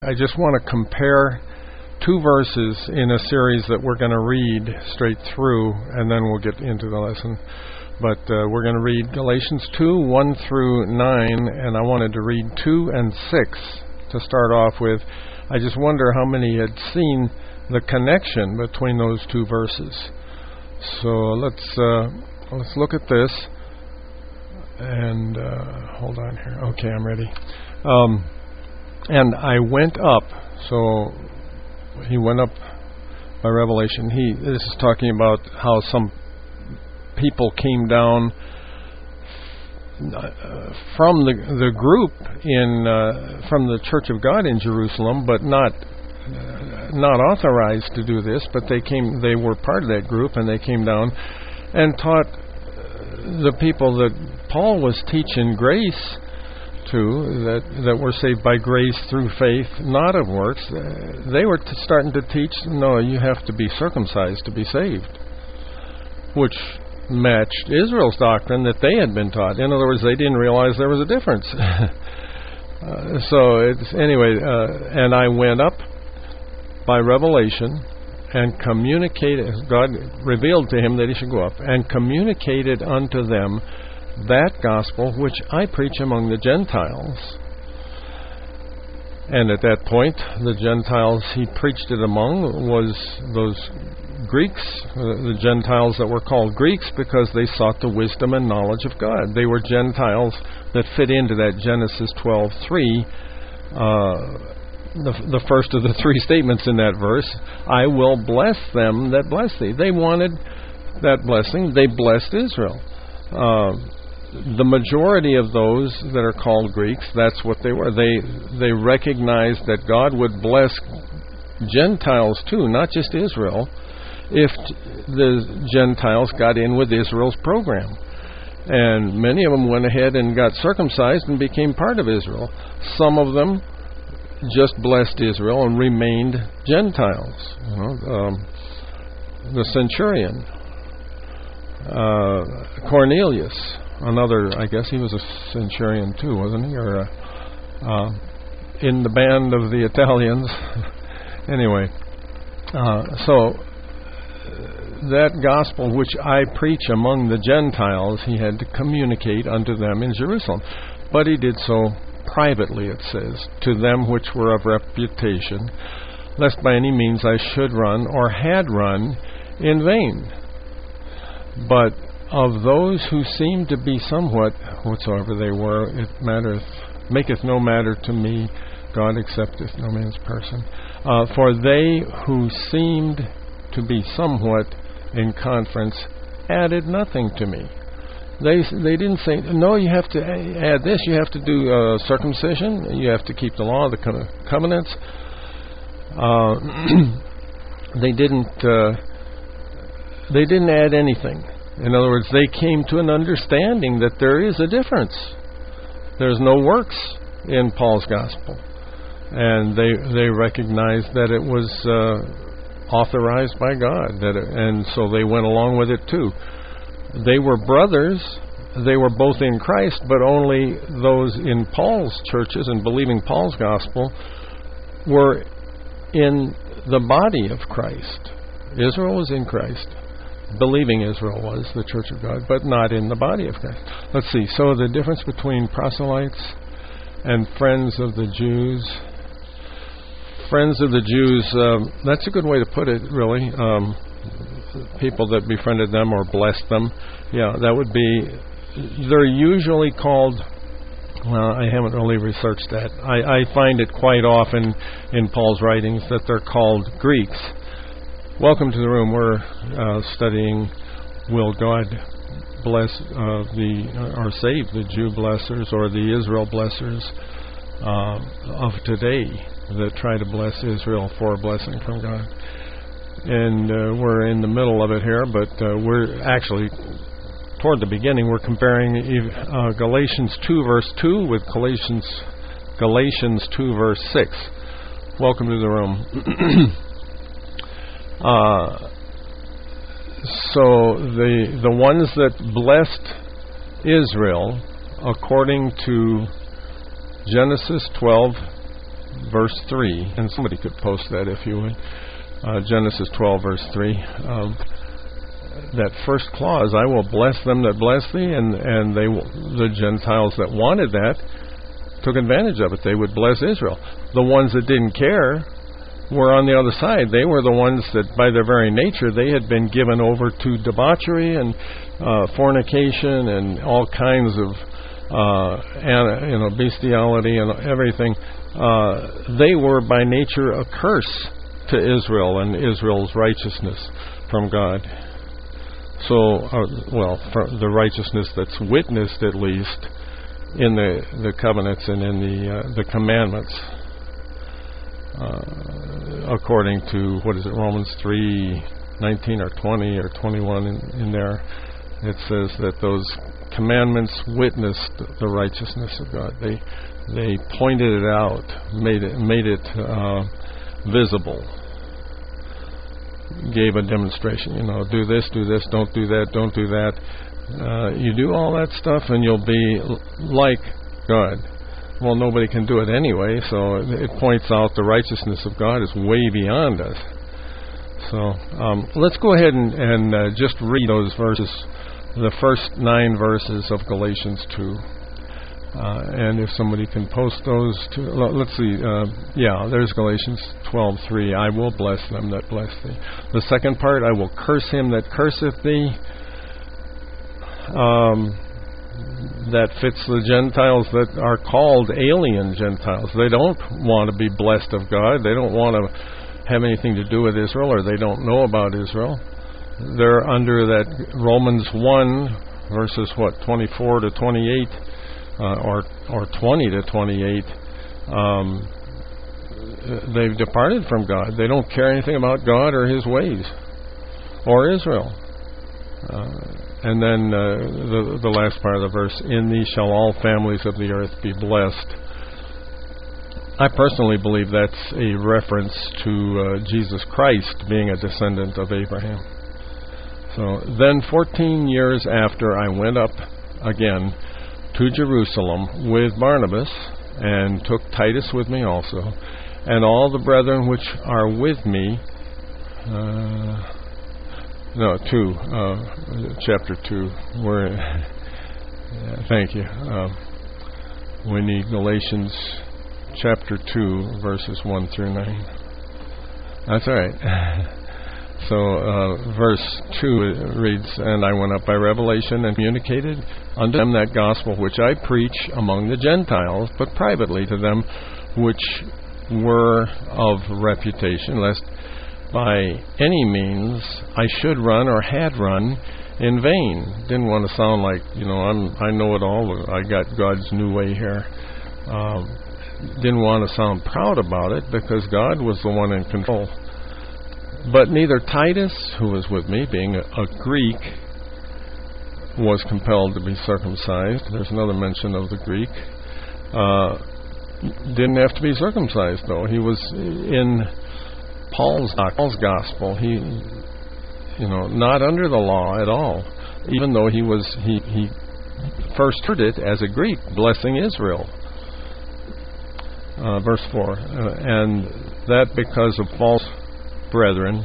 I just want to compare two verses in a series that we're going to read straight through, and then we'll get into the lesson. But we're going to read Galatians 2, 1 through 9, and I wanted to read 2 and 6 to start off with. I just wonder how many had seen the connection between those two verses. So let's look at this. And hold on here. Okay, I'm ready. And I went up. So he went up by revelation. This is talking about how some people came down from the group from the Church of God in Jerusalem, but not authorized to do this. But they were part of that group, and they came down and taught the people that Paul was teaching grace to, that were saved by grace through faith, not of works. They were starting to teach, no, you have to be circumcised to be saved, which matched Israel's doctrine that they had been taught. In other words, they didn't realize there was a difference. And I went up by revelation and communicated, God revealed to him that he should go up, and communicated unto them that gospel which I preach among the Gentiles. And at that point, the Gentiles he preached it among was those Greeks, the Gentiles that were called Greeks because they sought the wisdom and knowledge of God. They were Gentiles that fit into that Genesis 12:3, the first of the three statements in that verse. I will bless them that bless thee. They wanted that blessing. They blessed Israel. The majority of those that are called Greeks, that's what they were. They recognized that God would bless Gentiles too, not just Israel, if the Gentiles got in with Israel's program. And many of them went ahead and got circumcised and became part of Israel. Some of them just blessed Israel and remained Gentiles. The centurion, Cornelius, another, I guess he was a centurion too, wasn't he? Or in the band of the Italians. Anyway, so that gospel which I preach among the Gentiles, he had to communicate unto them in Jerusalem. But he did so privately, it says, to them which were of reputation, lest by any means I should run or had run in vain. But of those who seemed to be somewhat, whatsoever they were, it maketh no matter to me, God accepteth no man's person. For they who seemed to be somewhat in conference added nothing to me. They didn't say, no, you have to add this, you have to do circumcision, you have to keep the law, the covenants. They didn't add anything. In other words, they came to an understanding that there is a difference. There's no works in Paul's gospel. And they recognized that it was authorized by God, and so they went along with it too. They were brothers. They were both in Christ, but only those in Paul's churches and believing Paul's gospel were in the body of Christ. Israel was in Christ. Believing Israel was the Church of God, but not in the body of Christ. Let's see. So the difference between proselytes and friends of the Jews. Friends of the Jews, that's a good way to put it, really. People that befriended them or blessed them. Yeah, that would be, they're usually called, well, I haven't really researched that. I find it quite often in Paul's writings that they're called Greeks. Welcome to the room. We're studying, will God bless or save the Jew blessers or the Israel blessers of today that try to bless Israel for a blessing from God. And we're in the middle of it here, but we're actually toward the beginning. We're comparing Galatians 2 verse 2 with Galatians 2 verse 6. Welcome to the room. So the ones that blessed Israel, according to Genesis 12, verse 3, and somebody could post that if you would. Genesis 12, verse 3. That first clause, I will bless them that bless thee, and the Gentiles that wanted that took advantage of it. They would bless Israel. The ones that didn't care were on the other side. They were the ones that, by their very nature, they had been given over to debauchery and fornication and all kinds of bestiality and everything. They were by nature a curse to Israel and Israel's righteousness from God. So, for the righteousness that's witnessed at least in the covenants and in the commandments. According to, Romans 3:19 or 20 or 21 in there, it says that those commandments witnessed the righteousness of God. They pointed it out, made it visible, gave a demonstration. Do this, don't do that, don't do that. You do all that stuff and you'll be like God. Well, nobody can do it anyway, so it points out the righteousness of God is way beyond us. So let's go ahead and just read those verses, the first 9 verses of Galatians 2. And if somebody can post those to, let's see, there's Galatians 12:3. I will bless them that bless thee. The second part, I will curse him that curseth thee. That fits the Gentiles that are called alien Gentiles. They don't want to be blessed of God. They don't want to have anything to do with Israel, or they don't know about Israel. They're under that Romans 1, verses 24 to 28, or 20 to 28. They've departed from God. They don't care anything about God or His ways, or Israel. And then the last part of the verse, in thee shall all families of the earth be blessed. I personally believe that's a reference to Jesus Christ being a descendant of Abraham. So then 14 years after, I went up again to Jerusalem with Barnabas, and took Titus with me also, and all the brethren which are with me. Chapter 2. Thank you. We need Galatians chapter 2, verses 1 through 9. That's all right. So, verse 2 reads, and I went up by revelation and communicated unto them that gospel which I preach among the Gentiles, but privately to them which were of reputation, lest by any means I should run or had run in vain. Didn't want to sound like, I know it all. I got God's new way here. Didn't want to sound proud about it, because God was the one in control. But neither Titus, who was with me, being a Greek, was compelled to be circumcised. There's another mention of the Greek. Didn't have to be circumcised, though. He was in Paul's gospel. He, not under the law at all, even though he first heard it as a Greek, blessing Israel. Verse 4, and that because of false brethren,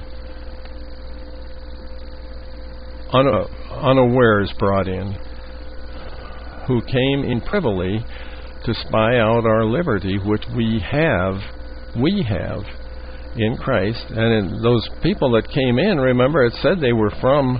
unawares brought in, who came in privily to spy out our liberty, which we have in Christ. And in those people that came in, remember, it said they were from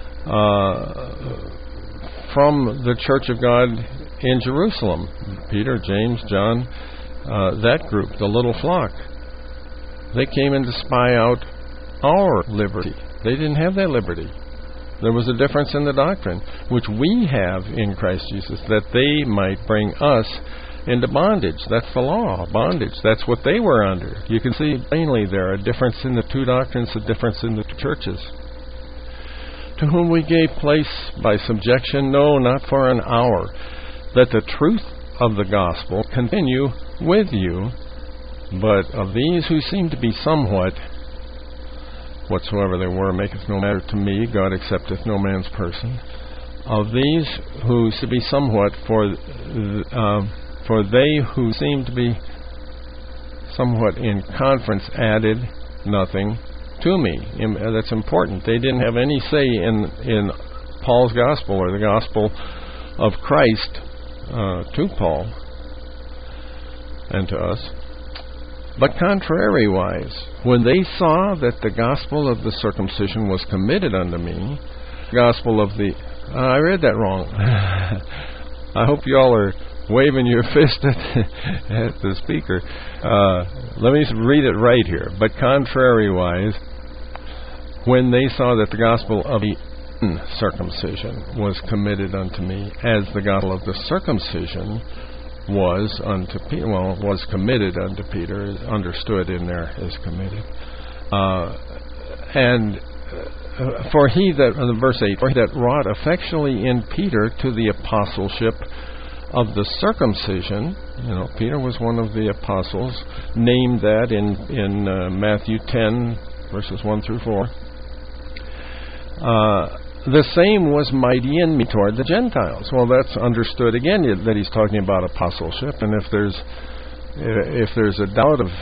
the Church of God in Jerusalem. Peter, James, John, that group, the little flock. They came in to spy out our liberty. They didn't have that liberty. There was a difference in the doctrine, which we have in Christ Jesus, that they might bring us into bondage. That's the law, bondage. That's what they were under. You can see plainly there a difference in the two doctrines, a difference in the two churches. To whom we gave place by subjection, no, not for an hour, that the truth of the gospel continue with you. But of these who seem to be somewhat, whatsoever they were maketh no matter to me, God accepteth no man's person. Of these who seem to be somewhat, for they who seem to be somewhat in conference, added nothing to me. That's important. They didn't have any say in Paul's gospel or the gospel of Christ to Paul and to us. But contrariwise, when they saw that the gospel of the circumcision was committed unto me, gospel of the... I read that wrong. I hope you all are waving your fist at the speaker. Let me read it right here. But contrariwise, when they saw that the gospel of the circumcision was committed unto me, as the gospel of the circumcision was unto Peter, was committed unto Peter, is understood in there as committed. For he that, verse 8, for he that wrought effectually in Peter to the apostleship of the circumcision, Peter was one of the apostles, named that in Matthew 10, verses 1 through 4. The same was mighty in me toward the Gentiles. Well, that's understood again that he's talking about apostleship, and if there's a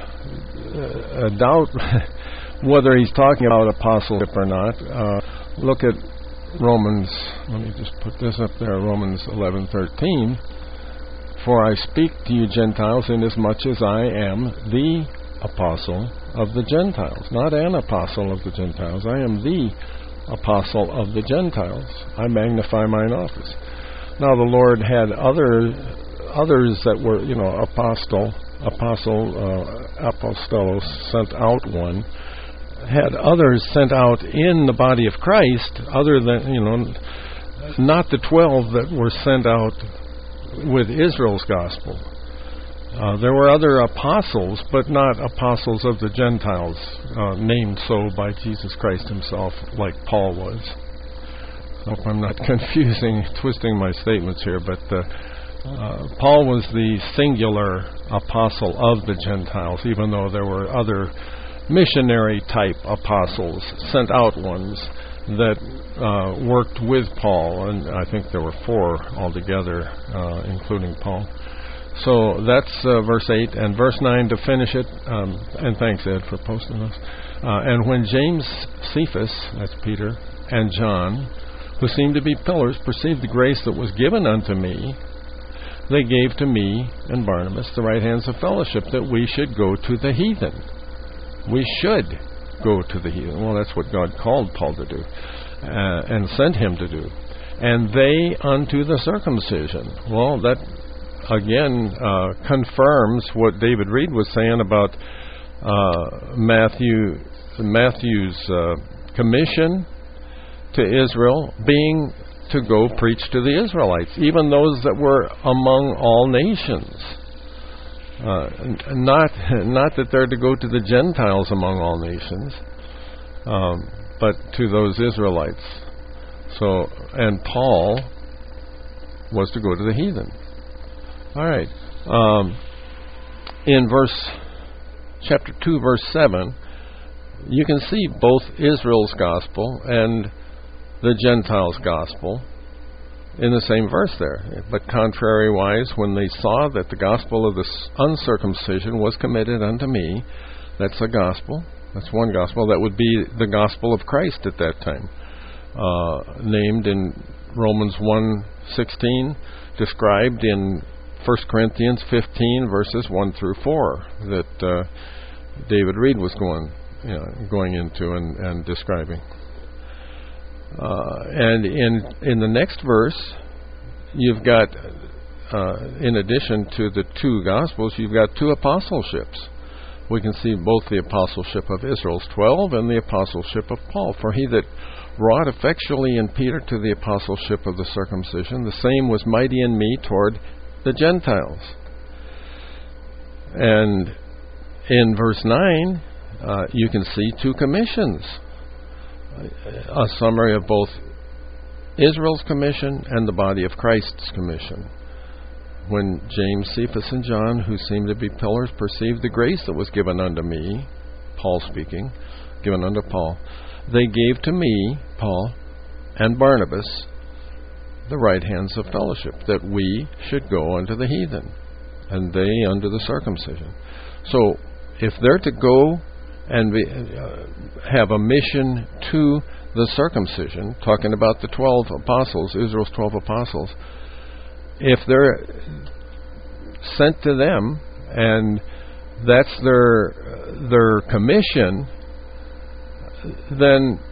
doubt whether he's talking about apostleship or not, look at Romans. Let me just put this up there. Romans 11:13. For I speak to you Gentiles, inasmuch as I am the apostle of the Gentiles, not an apostle of the Gentiles. I am the apostle of the Gentiles. I magnify mine office. Now the Lord had others that were, apostolos, sent out one, had others sent out in the body of Christ, other than, not the 12 that were sent out with Israel's gospel. There were other apostles, but not apostles of the Gentiles, named so by Jesus Christ himself, like Paul was. I hope I'm not twisting my statements here, but Paul was the singular apostle of the Gentiles, even though there were other missionary-type apostles, sent out ones, that worked with Paul, and I think there were 4 altogether, including Paul. So that's verse 8, and verse 9 to finish it, and thanks, Ed, for posting those. And when James, Cephas, that's Peter, and John, who seemed to be pillars, perceived the grace that was given unto me, they gave to me and Barnabas the right hands of fellowship, that we should go to the heathen. We should go to the heathen. Well, that's what God called Paul to do, and sent him to do. And they unto the circumcision. Well, that again confirms what David Reed was saying about Matthew's commission to Israel being to go preach to the Israelites, even those that were among all nations. Not that they're to go to the Gentiles among all nations, but to those Israelites. So, and Paul was to go to the heathen. All right. In chapter 2, verse 7, you can see both Israel's gospel and the Gentiles' gospel in the same verse there. But contrariwise, when they saw that the gospel of the uncircumcision was committed unto me, that's a gospel. That's one gospel. That would be the gospel of Christ at that time, named in Romans 1:16, described in 1 Corinthians 15, verses 1 through 4, that David Reed was going into and describing. And in the next verse, you've got, in addition to the 2 Gospels, you've got 2 apostleships. We can see both the apostleship of Israel's 12 and the apostleship of Paul. For he that wrought effectually in Peter to the apostleship of the circumcision, the same was mighty in me toward the Gentiles. And in verse 9, you can see 2 commissions. A summary of both Israel's commission and the body of Christ's commission. When James, Cephas, and John, who seemed to be pillars, perceived the grace that was given unto me, Paul speaking, given unto Paul, they gave to me, Paul, and Barnabas, the right hands of fellowship, that we should go unto the heathen, and they unto the circumcision. So if they're to go and have a mission to the circumcision, talking about the 12 apostles, Israel's 12 apostles, if they're sent to them and that's their commission, then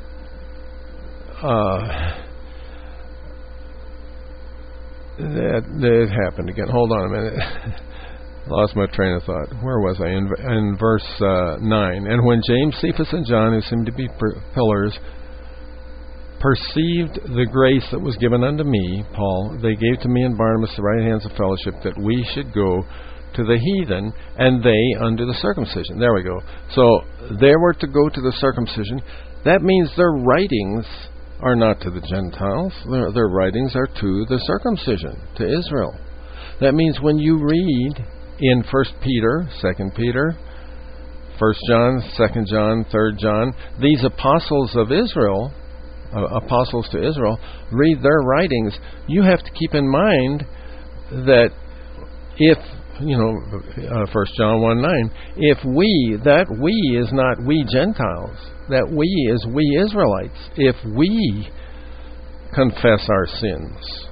that happened again. Hold on a minute. Lost my train of thought. Where was I? In verse 9. And when James, Cephas, and John, who seemed to be pillars, perceived the grace that was given unto me, Paul, they gave to me and Barnabas the right hands of fellowship, that we should go to the heathen, and they unto the circumcision. There we go. So they were to go to the circumcision. That means their writings are not to the Gentiles. Their writings are to the circumcision, to Israel. That means when you read in 1 Peter, 2 Peter, 1 John, 2 John, 3 John, these apostles of Israel, apostles to Israel, read their writings, you have to keep in mind that if, 1 John 1:9, if that we is not we Gentiles, that we is we Israelites, if we confess our sins,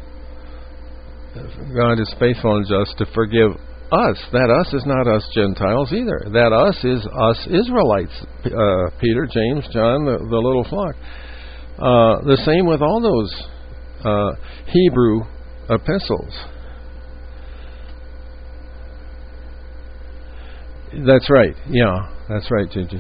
God is faithful and just to forgive us. That us is not us Gentiles either. That us is us Israelites. Peter, James, John, the little flock. The same with all those Hebrew epistles. That's right. Yeah, that's right, Gigi.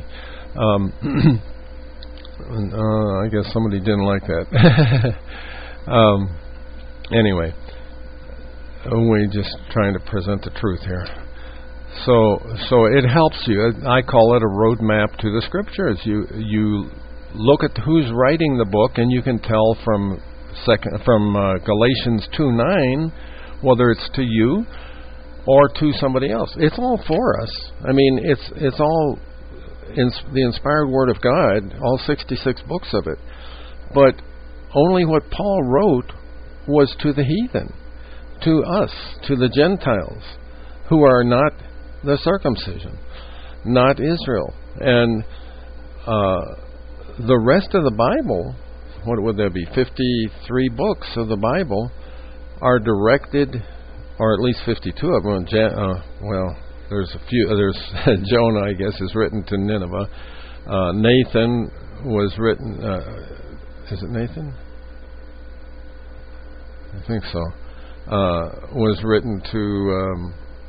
I guess somebody didn't like that. Anyway, we're just trying to present the truth here. So it helps you. I call it a roadmap to the Scriptures. You look at who's writing the book, and you can tell from Galatians 2:9 whether it's to you or to somebody else. It's all for us. I mean, it's all the inspired Word of God, all 66 books of it. But only what Paul wrote was to the heathen, to us, to the Gentiles, who are not the circumcision, not Israel. And the rest of the Bible, what would there be, 53 books of the Bible, are directed, or at least 52 of them, there's a few, there's Jonah, I guess, is written to Nineveh. Nathan was written, is it Nathan? I think so. Was written to,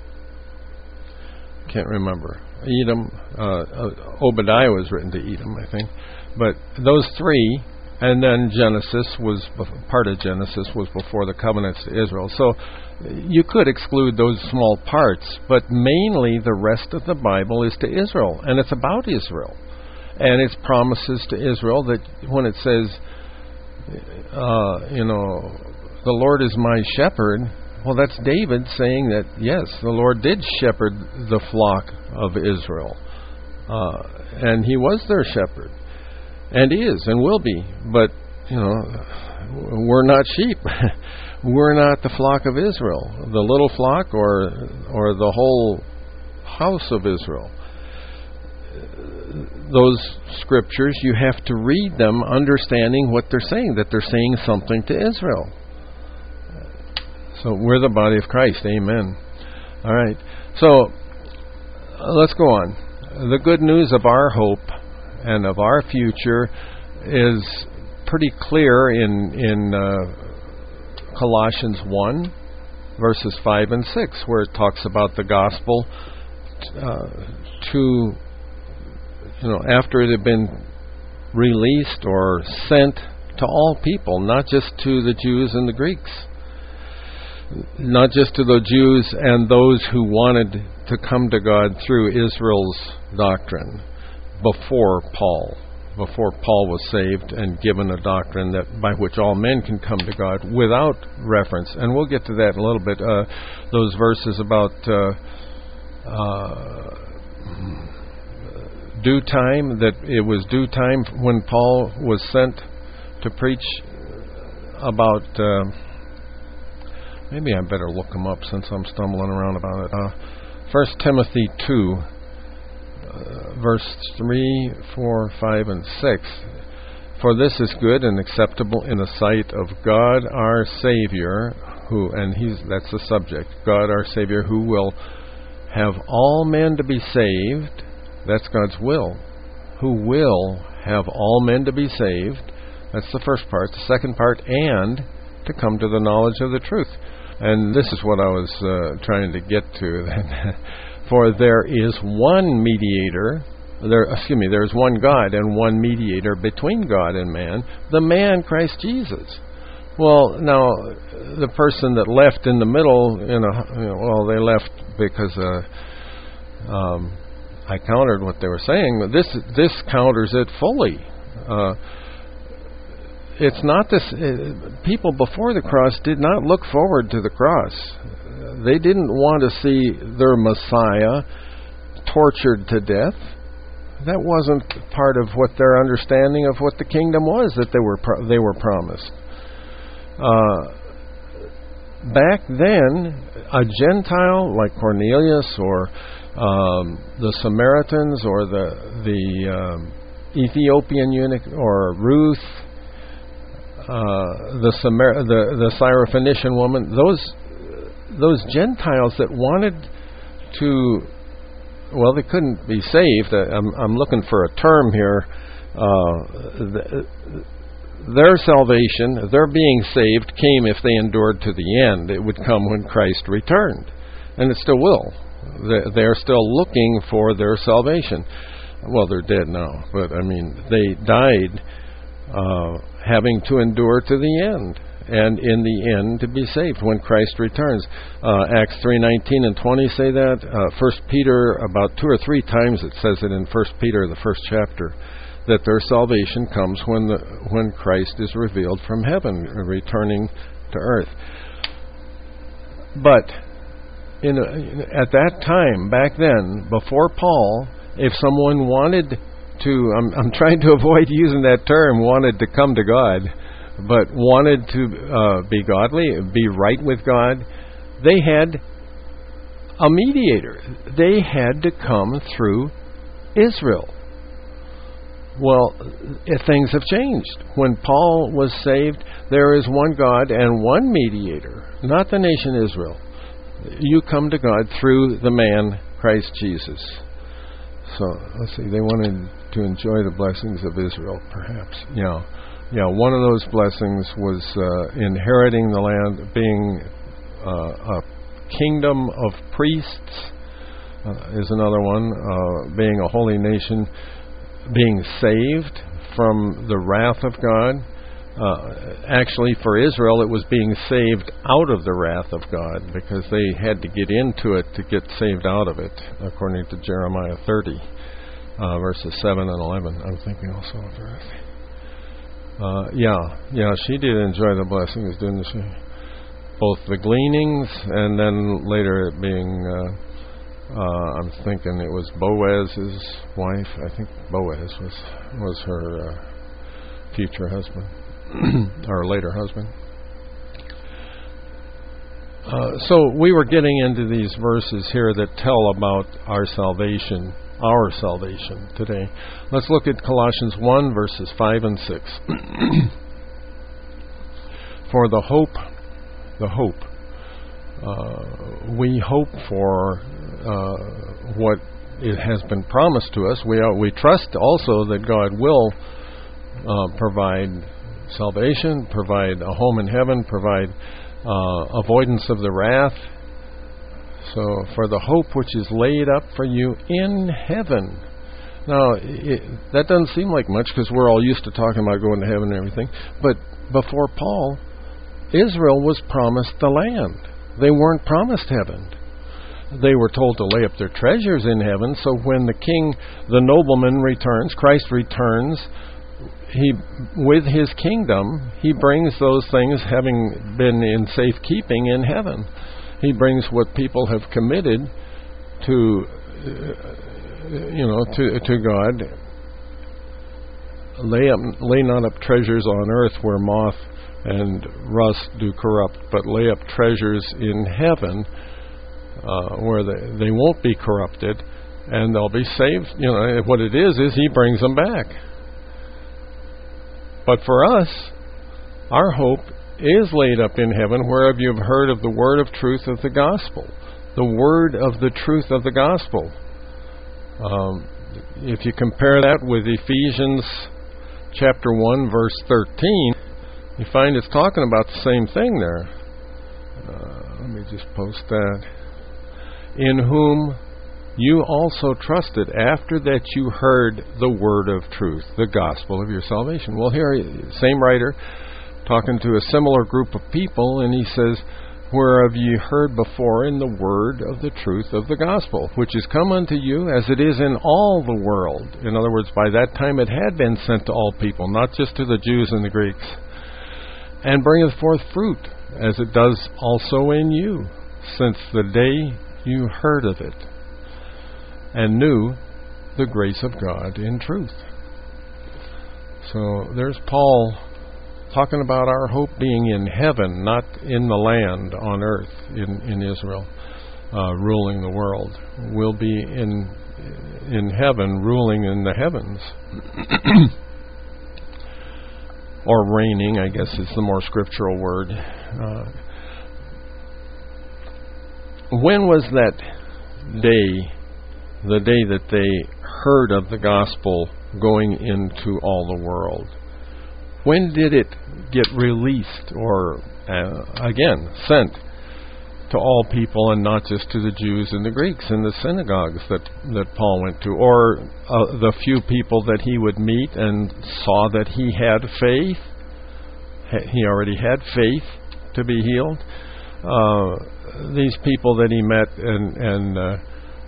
can't remember, Edom. Obadiah was written to Edom, I think. But those three, and then part of Genesis was before the covenants to Israel. So you could exclude those small parts, but mainly the rest of the Bible is to Israel, and it's about Israel. And it's promises to Israel that when it says, the Lord is my shepherd, well, that's David saying that, yes, the Lord did shepherd the flock of Israel. And he was their shepherd. And is and will be. But, we're not sheep. We're not the flock of Israel. The little flock or the whole house of Israel. Those scriptures, you have to read them understanding what they're saying, that they're saying something to Israel. So we're the body of Christ. Amen. All right. So let's go on. The good news of our hope and of our future is pretty clear in Colossians 1, verses 5 and 6, where it talks about the gospel after it had been released or sent to all people, not just to the Jews and the Greeks. Not just to the Jews and those who wanted to come to God through Israel's doctrine before Paul was saved and given a doctrine that by which all men can come to God without reference. And we'll get to that in a little bit. Those verses about due time, that it was due time when Paul was sent to preach about... maybe I better look them up since I'm stumbling around about it. 1 Timothy 2, verse 3, 4, 5, and 6. For this is good and acceptable in the sight of God our Savior, that's the subject, God our Savior, who will have all men to be saved. That's God's will. Who will have all men to be saved. That's the first part. The second part, and to come to the knowledge of the truth. And this is what I was trying to get to. For there is one mediator, there is one God and one mediator between God and man, the man Christ Jesus. Well, now, the person that left in the middle, they left because I countered what they were saying, but this counters it fully. It's not this. People before the cross did not look forward to the cross. They didn't want to see their Messiah tortured to death. That wasn't part of what their understanding of what the kingdom was that they were promised. Back then, a Gentile like Cornelius or the Samaritans or the Ethiopian eunuch or Ruth, the Syrophoenician woman, those Gentiles that wanted to, they couldn't be saved. I'm looking for a term here. Their salvation, their being saved, came if they endured to the end. It would come when Christ returned, and it still will. They're still looking for their salvation. Well, they're dead now, but they died having to endure to the end, and in the end to be saved when Christ returns. Acts 3:19 and 20 say that. 1 Peter, about 2 or 3 times it says it in 1 Peter, the first chapter, that their salvation comes when Christ is revealed from heaven, returning to earth. But at that time, back then, before Paul, if someone wanted to, I'm trying to avoid using that term, wanted to come to God, but wanted to be godly, be right with God, they had a mediator. They had to come through Israel. Well, things have changed. When Paul was saved, there is one God and one mediator, not the nation Israel. You come to God through the man Christ Jesus. So, let's see, they wanted to enjoy the blessings of Israel, perhaps. Yeah, one of those blessings was inheriting the land, being a kingdom of priests, is another one, being a holy nation, being saved from the wrath of God. Actually, for Israel, it was being saved out of the wrath of God, because they had to get into it to get saved out of it, according to Jeremiah 30, verses 7 and 11. I'm thinking also of Ruth. She did enjoy the blessings, didn't she? Both the gleanings and then later it being, I'm thinking it was Boaz's wife. I think Boaz was her future husband, or later husband. So we were getting into these verses here that tell about our salvation today. Let's look at Colossians 1, verses 5 and 6. For the hope, we hope for what it has been promised to us. We trust also that God will provide salvation, provide a home in heaven, provide avoidance of the wrath. So, for the hope which is laid up for you in heaven. Now, that doesn't seem like much, because we're all used to talking about going to heaven and everything. But before Paul, Israel was promised the land. They weren't promised heaven. They were told to lay up their treasures in heaven, so when the king, the nobleman returns, Christ returns, with his kingdom, he brings those things, having been in safekeeping in heaven. He brings what people have committed to God. Lay not up treasures on earth where moth and rust do corrupt, but lay up treasures in heaven where they won't be corrupted, and they'll be saved. What it is He brings them back. But for us, our hope is laid up in heaven, wherever you've heard of the word of truth of the gospel. The word of the truth of the gospel. If you compare that with Ephesians chapter 1, verse 13, you find it's talking about the same thing there. Let me just post that. In whom you also trusted after that you heard the word of truth, the gospel of your salvation. Well, here, same writer, talking to a similar group of people, and he says, whereof ye heard before in the word of the truth of the gospel, which is come unto you as it is in all the world. In other words, by that time it had been sent to all people, not just to the Jews and the Greeks. And bringeth forth fruit, as it does also in you, since the day you heard of it, and knew the grace of God in truth. So there's Paul talking about our hope being in heaven, not in the land on earth, in Israel, ruling the world. We'll be in heaven, ruling in the heavens. Or reigning, I guess is the more scriptural word. When was that day, the day that they heard of the gospel going into all the world? When did it get released or, again, sent to all people and not just to the Jews and the Greeks in the synagogues that Paul went to, or the few people that he would meet and saw that he had faith? He already had faith to be healed. These people that he met, and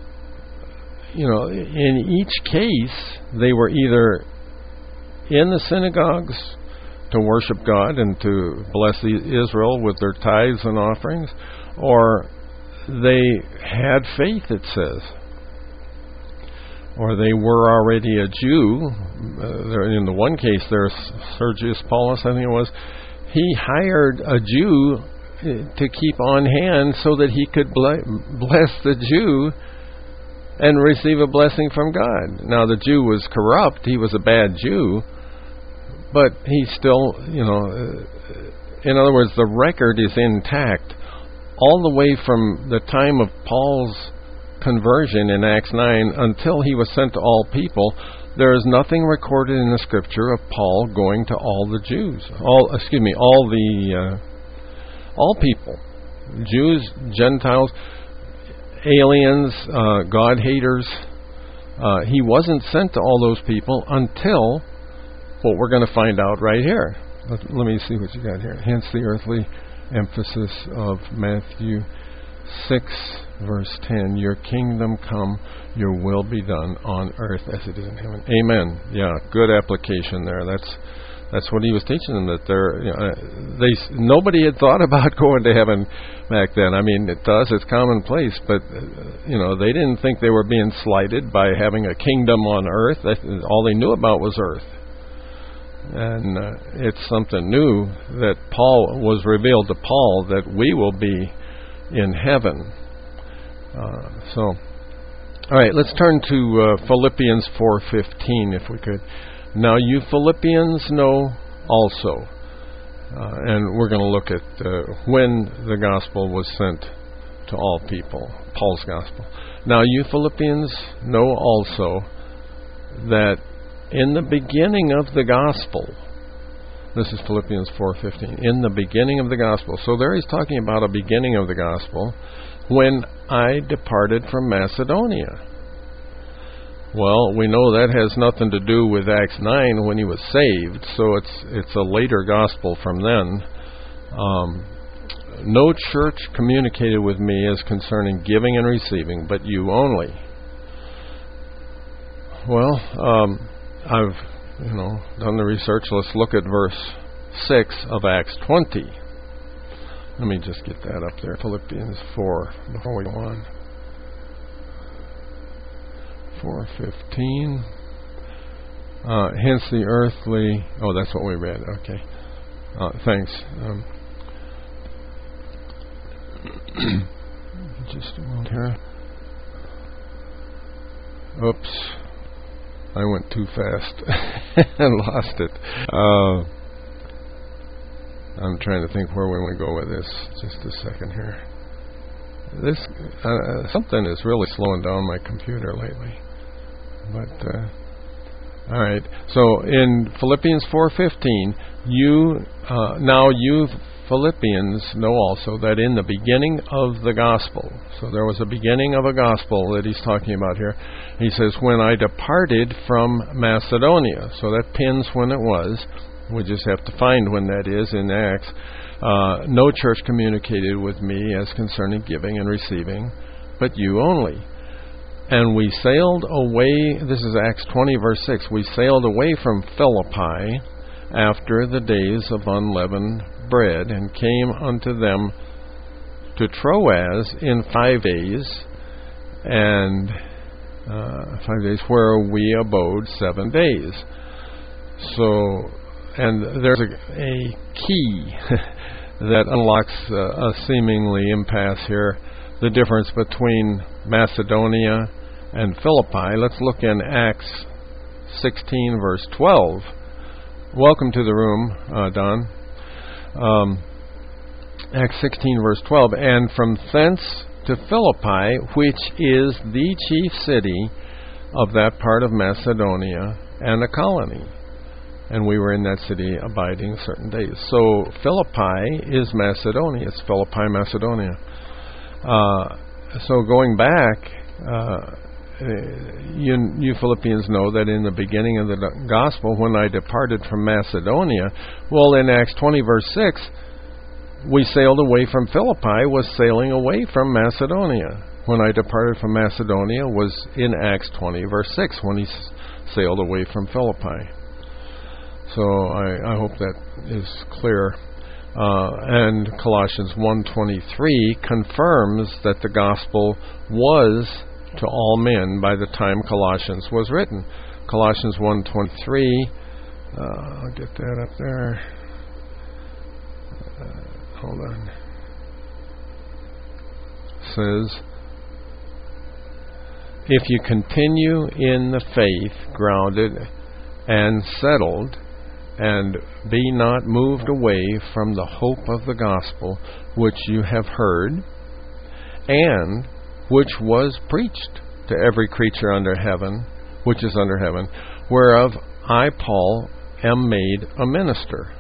in each case, they were either in the synagogues to worship God and to bless Israel with their tithes and offerings, or they had faith, it says. Or they were already a Jew. In the one case there, Sergius Paulus, I think it was, he hired a Jew to keep on hand so that he could bless the Jew and receive a blessing from God. Now the Jew was corrupt, he was a bad Jew, but he still, in other words, the record is intact all the way from the time of Paul's conversion in Acts 9 until he was sent to all people. There is nothing recorded in the scripture of Paul going to all the Jews, all people, Jews, Gentiles, aliens, God-haters. He wasn't sent to all those people until what we're going to find out right here. Let me see what you got here. Hence the earthly emphasis of Matthew 6, verse 10. Your kingdom come, your will be done on earth as it is in heaven. Amen. Yeah, good application there. That's what he was teaching them, that nobody had thought about going to heaven back then. I mean, it's commonplace, but they didn't think they were being slighted by having a kingdom on earth. All they knew about was earth. And it's something new that was revealed to Paul, that we will be in heaven. All right, let's turn to Philippians 4:15, if we could. Now you Philippians know also, and we're going to look at when the gospel was sent to all people, Paul's gospel. Now you Philippians know also that in the beginning of the gospel, this is Philippians 4:15, in the beginning of the gospel. So there he's talking about a beginning of the gospel, when I departed from Macedonia. Well, we know that has nothing to do with Acts 9 when he was saved, so it's a later gospel from then. No church communicated with me as concerning giving and receiving, but you only. Well, I've done the research. Let's look at verse 6 of Acts 20. Let me just get that up there. Philippians 4 before we go on. 4:15. Hence the earthly. Oh, that's what we read. Okay. Thanks. Just a moment here. Oops. I went too fast and lost it. I'm trying to think where we want to go with this. Just a second here. This something is really slowing down my computer lately. But all right. So in Philippians 4:15, you Philippians know also that in the beginning of the gospel, so there was a beginning of a gospel that he's talking about here. He says, when I departed from Macedonia. So that pins when it was. We just have to find when that is in Acts. No church communicated with me as concerning giving and receiving, but you only. And we sailed away, this is Acts 20 verse 6, we sailed away from Philippi after the days of unleavened bread, and came unto them to Troas in 5 days, and 5 days where we abode 7 days. So, and there's a key that unlocks a seemingly impasse here, the difference between Macedonia and Philippi. Let's look in Acts 16 verse 12. Welcome to the room, Don. Acts 16 verse 12, and from thence to Philippi, which is the chief city of that part of Macedonia, and a colony. And we were in that city abiding certain days. So Philippi is Macedonia. It's Philippi, Macedonia. So going back, you Philippians know that in the beginning of the gospel, when I departed from Macedonia, well, in Acts 20 verse 6, we sailed away from Philippi, was sailing away from Macedonia. When I departed from Macedonia was in Acts 20 verse 6, when he sailed away from Philippi. So I hope that is clear. And Colossians 1:23 confirms that the gospel was to all men by the time Colossians was written. Colossians 1:23, I'll get that up there. Hold on. Says, if you continue in the faith, grounded and settled, and be not moved away from the hope of the gospel which you have heard, and which was preached to every creature under heaven, which is under heaven, whereof I, Paul, am made a minister.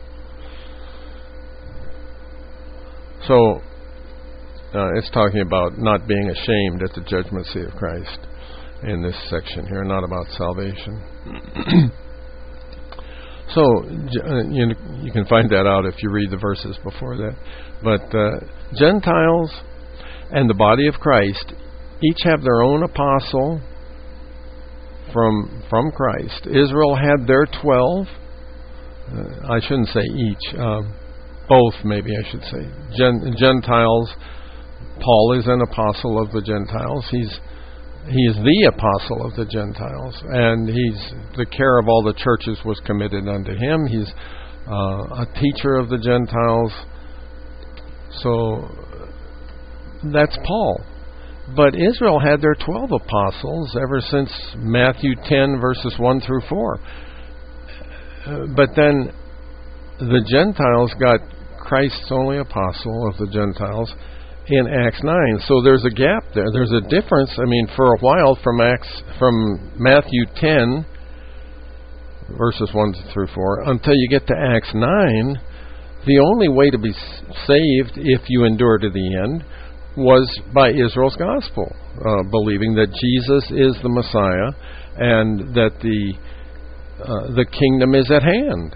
So, it's talking about not being ashamed at the judgment seat of Christ in this section here, not about salvation. So, you can find that out if you read the verses before that. But Gentiles and the body of Christ each have their own apostle from Christ. Israel had their 12. I shouldn't say each. Both, maybe I should say. Gentiles, Paul is an apostle of the Gentiles. He is the apostle of the Gentiles, and the care of all the churches was committed unto him. He's a teacher of the Gentiles. So that's Paul. But Israel had their 12 apostles ever since Matthew 10 verses 1 through 4. But then the Gentiles got Christ's only apostle of the Gentiles in Acts 9. So there's a gap there. There's a difference. I mean, for a while from Matthew 10 verses 1 through 4 until you get to Acts 9, the only way to be saved if you endure to the end was by Israel's gospel, believing that Jesus is the Messiah and that the kingdom is at hand.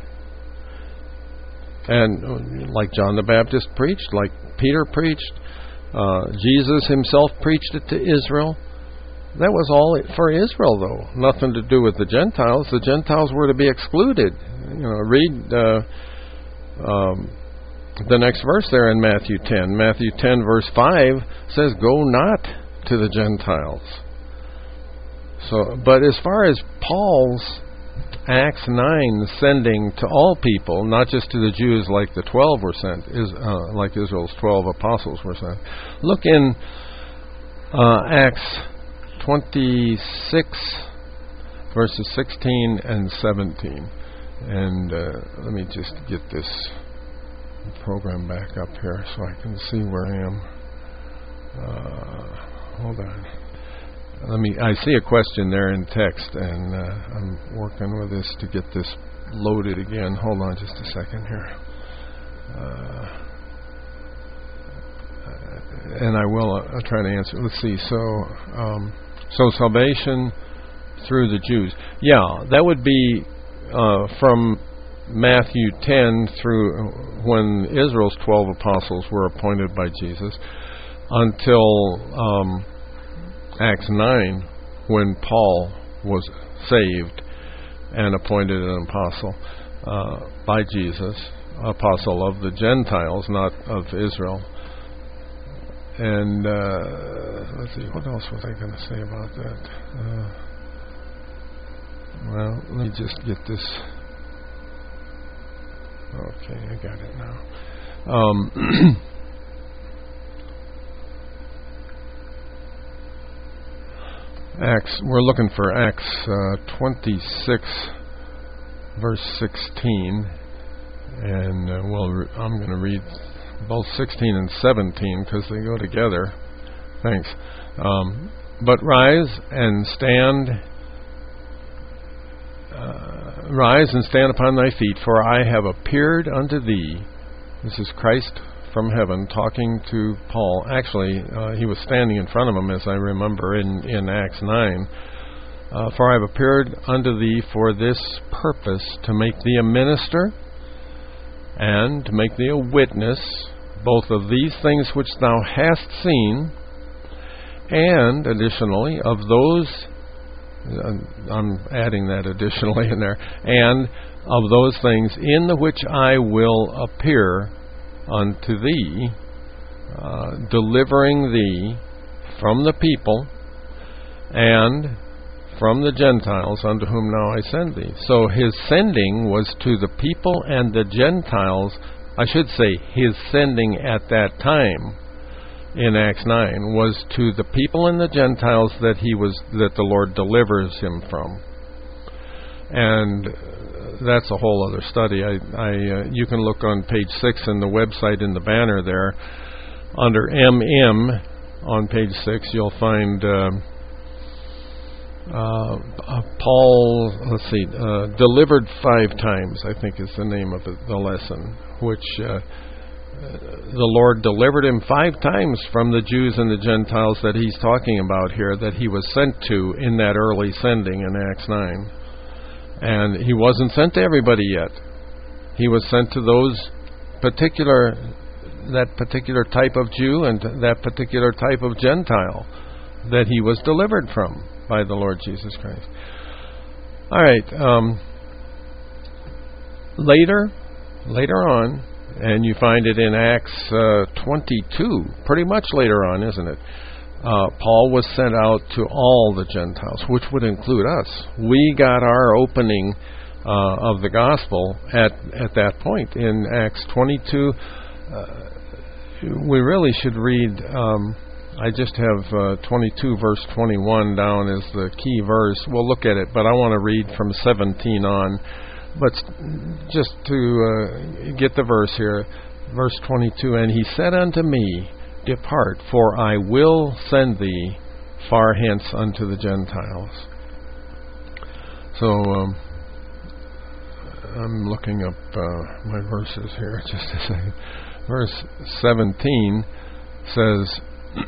And like John the Baptist preached, like Peter preached, Jesus himself preached it to Israel. That was all for Israel, though. Nothing to do with the Gentiles. The Gentiles were to be excluded. Read the next verse there in Matthew 10. Matthew 10 verse 5 says, "Go not to the Gentiles." So, but as far as Paul's Acts 9 sending to all people, not just to the Jews like the 12 were sent, like Israel's 12 apostles were sent. Look in Acts 26, verses 16 and 17. And let me just get this program back up here so I can see where I am. Hold on. I see a question there in text, and I'm working with this to get this loaded again. Hold on just a second here. And I will try to answer. Let's see. So salvation through the Jews. Yeah, that would be from Matthew 10 through when Israel's 12 apostles were appointed by Jesus until Acts 9 when Paul was saved and appointed an apostle by Jesus, apostle of the Gentiles, not of Israel. And let's see, what else was I going to say about that? Well, let me just get this. Okay, I got it now. We're looking for Acts 26, verse 16, and I'm going to read both 16 and 17 because they go together. Thanks. But rise and stand upon thy feet, for I have appeared unto thee. This is Christ from heaven talking to Paul. Actually, he was standing in front of him, as I remember, in Acts 9. For I have appeared unto thee for this purpose, to make thee a minister and to make thee a witness, both of these things which thou hast seen, and additionally of those, I'm adding that additionally in there, and of those things in the which I will appear unto thee, delivering thee from the people and from the Gentiles unto whom now I send thee. So his sending was to the people and the Gentiles. I should say his sending at that time in Acts 9 was to the people and the Gentiles that the Lord delivers him from. And that's a whole other study. You can look on page 6 in the website in the banner there. Under MM on page 6, you'll find Paul, delivered 5 times, I think is the name of the lesson, which the Lord delivered him 5 times from the Jews and the Gentiles that he's talking about here, that he was sent to in that early sending in Acts 9. And he wasn't sent to everybody yet. He was sent to that particular type of Jew and that particular type of Gentile that he was delivered from by the Lord Jesus Christ. All right. Later on, and you find it in Acts 22, pretty much later on, isn't it? Paul was sent out to all the Gentiles, which would include us. We got our opening of the gospel at that point in Acts 22. We really should read. I just have 22 verse 21 down as the key verse. We'll look at it, but I want to read from 17 on. But just to get the verse here, verse 22, and he said unto me, Depart, for I will send thee far hence unto the Gentiles. So I'm looking up my verses here just a second. Verse 17 says,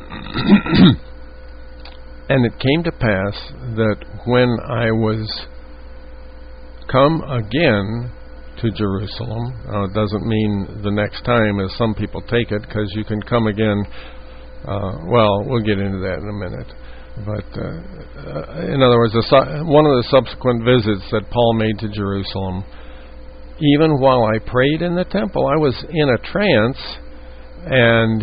And it came to pass that when I was come again to Jerusalem. It doesn't mean the next time as some people take it, because you can come again. We'll get into that in a minute. But in other words, one of the subsequent visits that Paul made to Jerusalem, even while I prayed in the temple, I was in a trance, and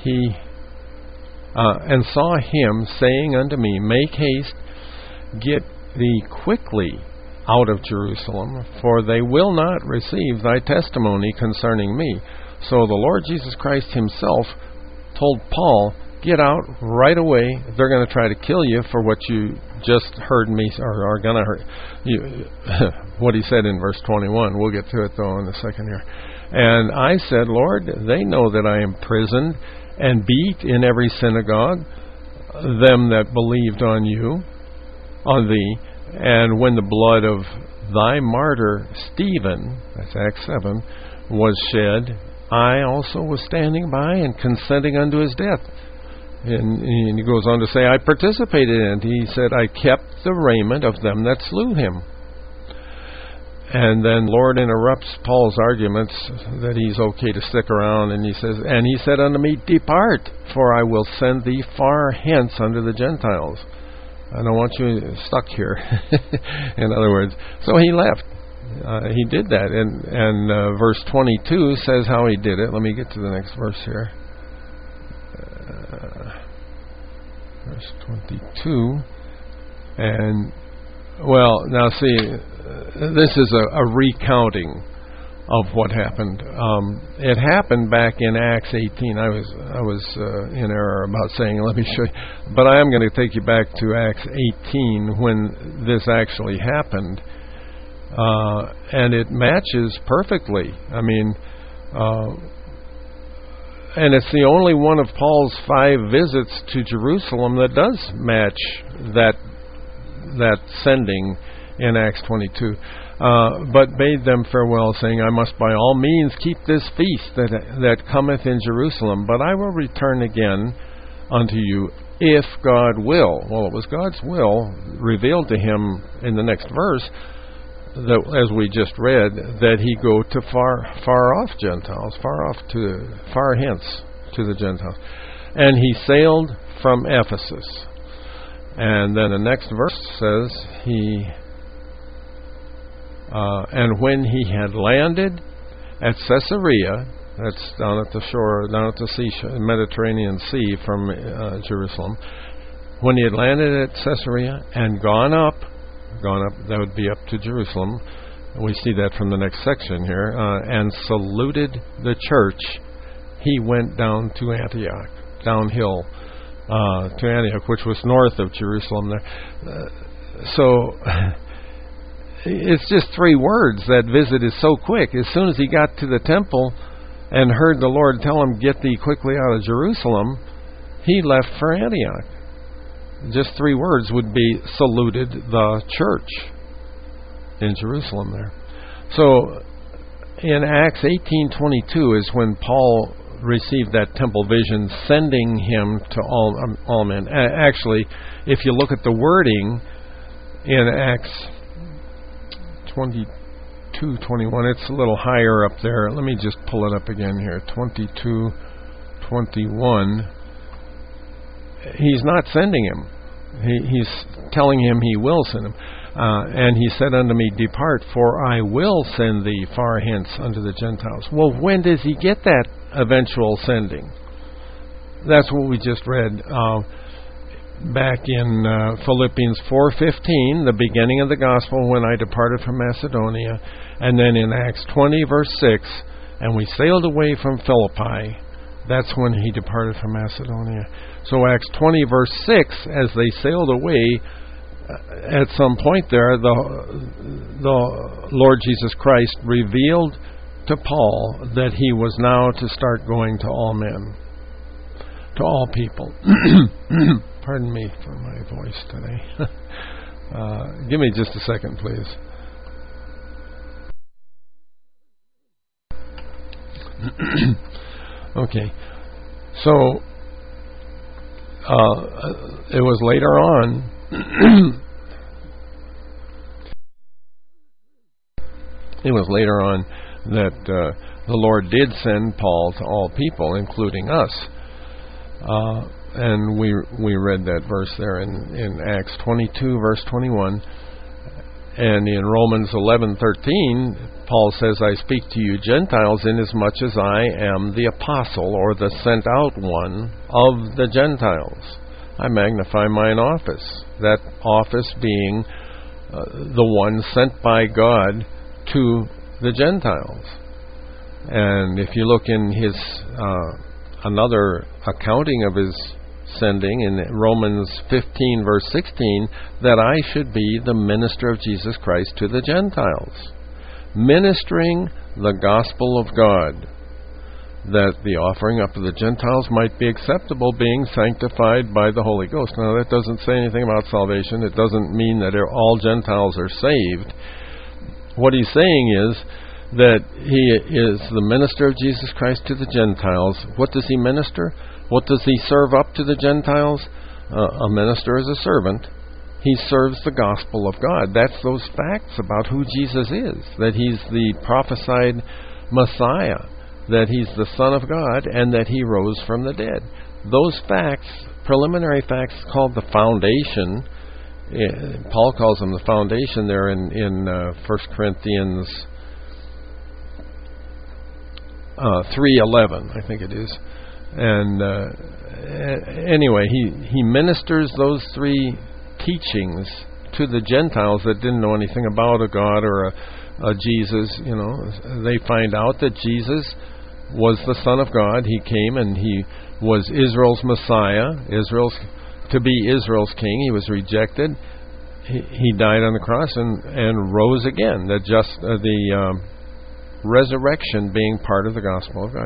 and saw him saying unto me, Make haste, get thee quickly out of Jerusalem, for they will not receive thy testimony concerning me. So the Lord Jesus Christ himself told Paul get out right away. They're going to try to kill you for what you just heard me, or are going to hurt you. What he said in verse 21. We'll get to it, though, in a second here. And I said, Lord, they know that I am imprisoned and beat in every synagogue them that believed on you, on thee. And when the blood of thy martyr Stephen, that's Acts 7, was shed, I also was standing by and consenting unto his death. And he goes on to say, I participated in it. He said, I kept the raiment of them that slew him. And then Lord interrupts Paul's arguments that he's okay to stick around, and he says, and he said unto me, Depart, for I will send thee far hence unto the Gentiles. I don't want you stuck here. In other words, so he left. He did that, and verse 22 says how he did it. Let me get to the next verse here. Verse 22, and well, now see, this is a recounting of what happened. It happened back in Acts 18. I was in error about saying, let me show you, but I am going to take you back to Acts 18 when this actually happened. And it matches perfectly. I mean, and it's the only one of Paul's 5 visits to Jerusalem that does match that sending in Acts 22. But bade them farewell, saying, I must by all means keep this feast that cometh in Jerusalem, but I will return again unto you, if God will. Well, it was God's will revealed to him in the next verse, that, as we just read, that he go to far off Gentiles, far hence to the Gentiles. And he sailed from Ephesus. And then the next verse says, and when he had landed at Caesarea, that's down at the shore, down at the Mediterranean Sea from Jerusalem, when he had landed at Caesarea and gone up, that would be up to Jerusalem. We see that from the next section here. And saluted the church, he went down to Antioch, downhill to Antioch, which was north of Jerusalem there. So it's just 3 words. That visit is so quick. As soon as he got to the temple and heard the Lord tell him, get thee quickly out of Jerusalem, he left for Antioch. Just 3 words would be saluted the church in Jerusalem there. So in Acts 18:22 is when Paul received that temple vision, sending him to all men. Actually, if you look at the wording in Acts 22:21, it's a little higher up there. Let me just pull it up again here. 22:21. He's not sending him. He's telling him he will send him. And he said unto me, Depart, for I will send thee far hence unto the Gentiles. Well, when does he get that eventual sending? That's what we just read back in Philippians 4:15, the beginning of the gospel, when I departed from Macedonia. And then in Acts 20, verse 6, and we sailed away from Philippi. That's when he departed from Macedonia. So Acts 20, verse 6, as they sailed away, at some point there, the Lord Jesus Christ revealed to Paul that he was now to start going to all men, to all people. Pardon me for my voice today. Give me just a second, please. Okay. So it was later on that the Lord did send Paul to all people, including us. And we read that verse there in Acts 22, verse 21. And in Romans 11:13, Paul says, I speak to you Gentiles inasmuch as I am the apostle, or the sent out one of the Gentiles. I magnify mine office. That office being the one sent by God to the Gentiles. And if you look in his another accounting of his sending in Romans 15, verse 16, that I should be the minister of Jesus Christ to the Gentiles, ministering the gospel of God, that the offering up of the Gentiles might be acceptable, being sanctified by the Holy Ghost. Now, that doesn't say anything about salvation. It doesn't mean that all Gentiles are saved. What he's saying is that he is the minister of Jesus Christ to the Gentiles. What does he minister? What does he serve up to the Gentiles? A minister is a servant. He serves the gospel of God. That's those facts about who Jesus is, that he's the prophesied Messiah, that he's the Son of God, and that he rose from the dead. Those facts, preliminary facts called the foundation, Paul calls them the foundation there in 1 Corinthians 3:11, I think it is. And anyway, he ministers those three teachings to the Gentiles that didn't know anything about a God or a Jesus. You know, they find out that Jesus was the Son of God. He came and he was Israel's Messiah, to be Israel's king. He was rejected. He died on the cross and rose again. The resurrection being part of the gospel of God.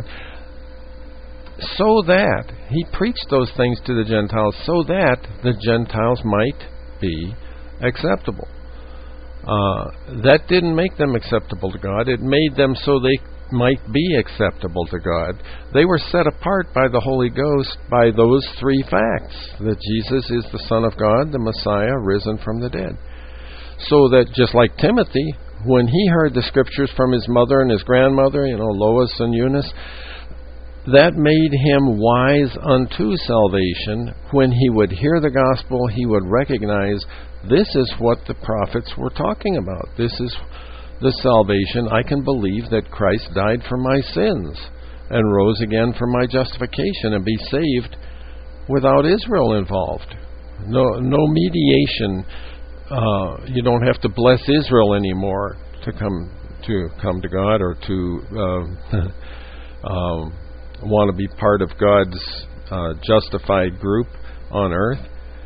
So that he preached those things to the Gentiles, so that the Gentiles might be acceptable. That didn't make them acceptable to God. It made them so they might be acceptable to God. They were set apart by the Holy Ghost by those three facts, that Jesus is the Son of God, the Messiah, risen from the dead. So that just like Timothy, when he heard the Scriptures from his mother and his grandmother, Lois and Eunice, that made him wise unto salvation. When he would hear the gospel, he would recognize, this is what the prophets were talking about. This is the salvation. I can believe that Christ died for my sins and rose again for my justification, and be saved without Israel involved. No mediation. You don't have to bless Israel anymore to come to God, or to want to be part of God's justified group on earth.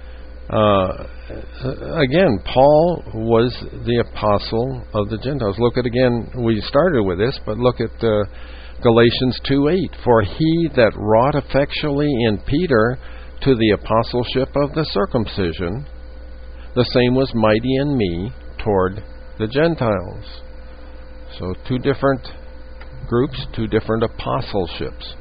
Again, Paul was the apostle of the Gentiles. Look at, again, we started with this, but look at Galatians 2:8. For he that wrought effectually in Peter to the apostleship of the circumcision, the same was mighty in me toward the Gentiles. So two different groups, two different apostleships.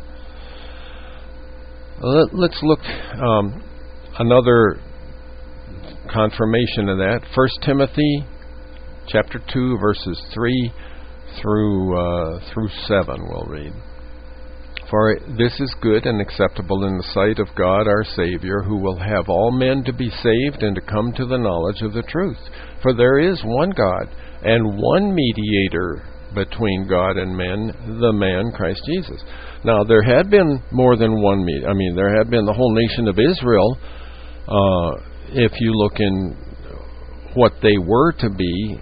Let's look another confirmation of that. 1 Timothy chapter 2, verses 3 through 7 we'll read. For this is good and acceptable in the sight of God our Savior, who will have all men to be saved and to come to the knowledge of the truth. For there is one God and one mediator between God and men, the man Christ Jesus. Now, there had been more than one there had been the whole nation of Israel. If you look in what they were to be,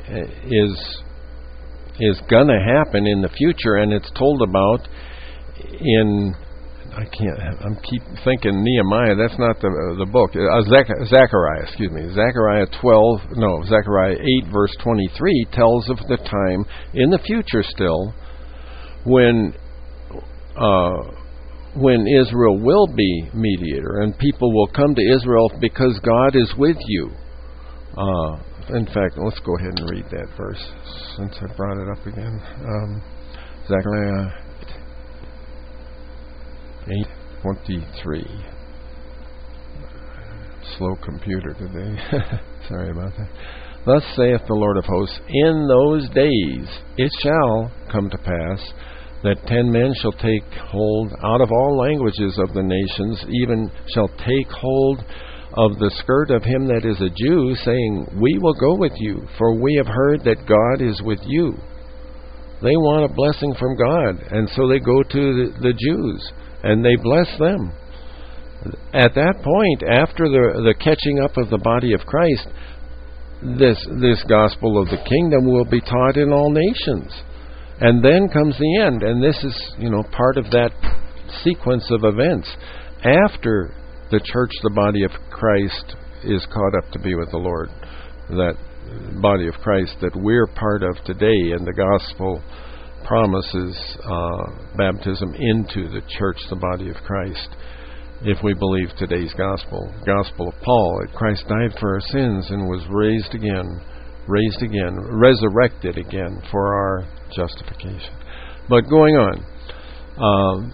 is going to happen in the future, and it's told about in, keep thinking Nehemiah, that's not the book. Zechariah 8 verse 23 tells of the time in the future still when Israel will be mediator, and people will come to Israel because God is with you. In fact, let's go ahead and read that verse since I brought it up again. Zechariah 8:23. Slow computer today. Sorry about that. Thus saith the Lord of hosts, in those days it shall come to pass that 10 men shall take hold out of all languages of the nations, even shall take hold of the skirt of him that is a Jew, saying, we will go with you, for we have heard that God is with you. They want a blessing from God, and so they go to the Jews, and they bless them. At that point, after the catching up of the body of Christ, this gospel of the kingdom will be taught in all nations. And then comes the end, and this is, part of that sequence of events. After the church, the body of Christ, is caught up to be with the Lord. That body of Christ that we're part of today, and the gospel promises baptism into the church, the body of Christ, if we believe today's gospel of Paul, that Christ died for our sins and was raised again, resurrected again for our justification. But going on,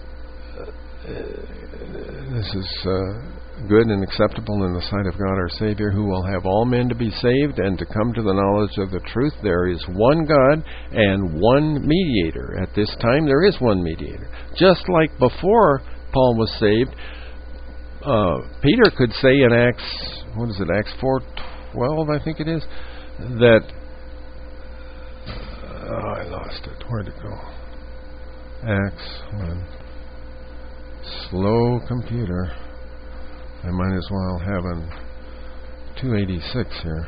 this is good and acceptable in the sight of God our Savior, who will have all men to be saved and to come to the knowledge of the truth. There is one God and one mediator. At this time there is one mediator. Just like before Paul was saved, Peter could say in Acts 4:12, I think it is, that I lost it. Where'd it go? Acts 1. Slow computer. I might as well have an 286 here.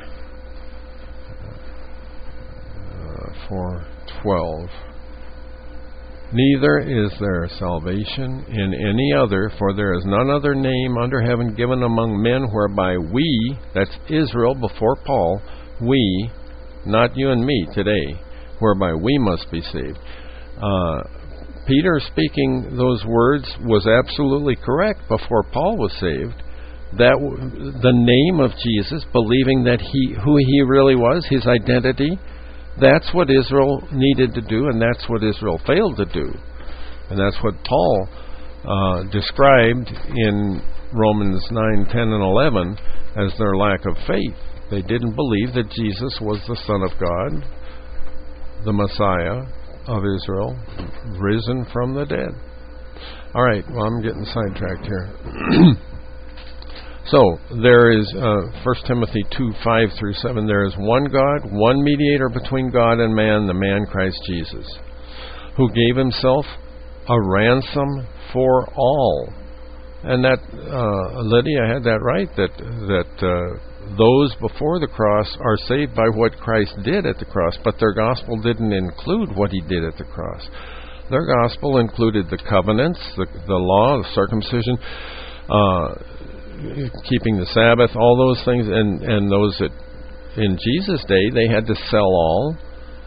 4:12. Neither is there salvation in any other, for there is none other name under heaven given among men whereby we, that's Israel before Paul, we, not you and me today, whereby we must be saved. Peter speaking those words was absolutely correct before Paul was saved. That the name of Jesus, believing that who he really was, his identity, that's what Israel needed to do, and that's what Israel failed to do. And that's what Paul described in Romans 9, 10, and 11 as their lack of faith. They didn't believe that Jesus was the Son of God, the Messiah of Israel, risen from the dead. All right, well, I'm getting sidetracked here. So, there is 1 Timothy 2, 5 through 7. There is one God, one mediator between God and man, the man Christ Jesus, who gave himself a ransom for all. And that, Lydia had that right, that those before the cross are saved by what Christ did at the cross, but their gospel didn't include what he did at the cross. Their gospel included the covenants, the law, the circumcision, keeping the Sabbath, all those things, and those that in Jesus' day they had to sell all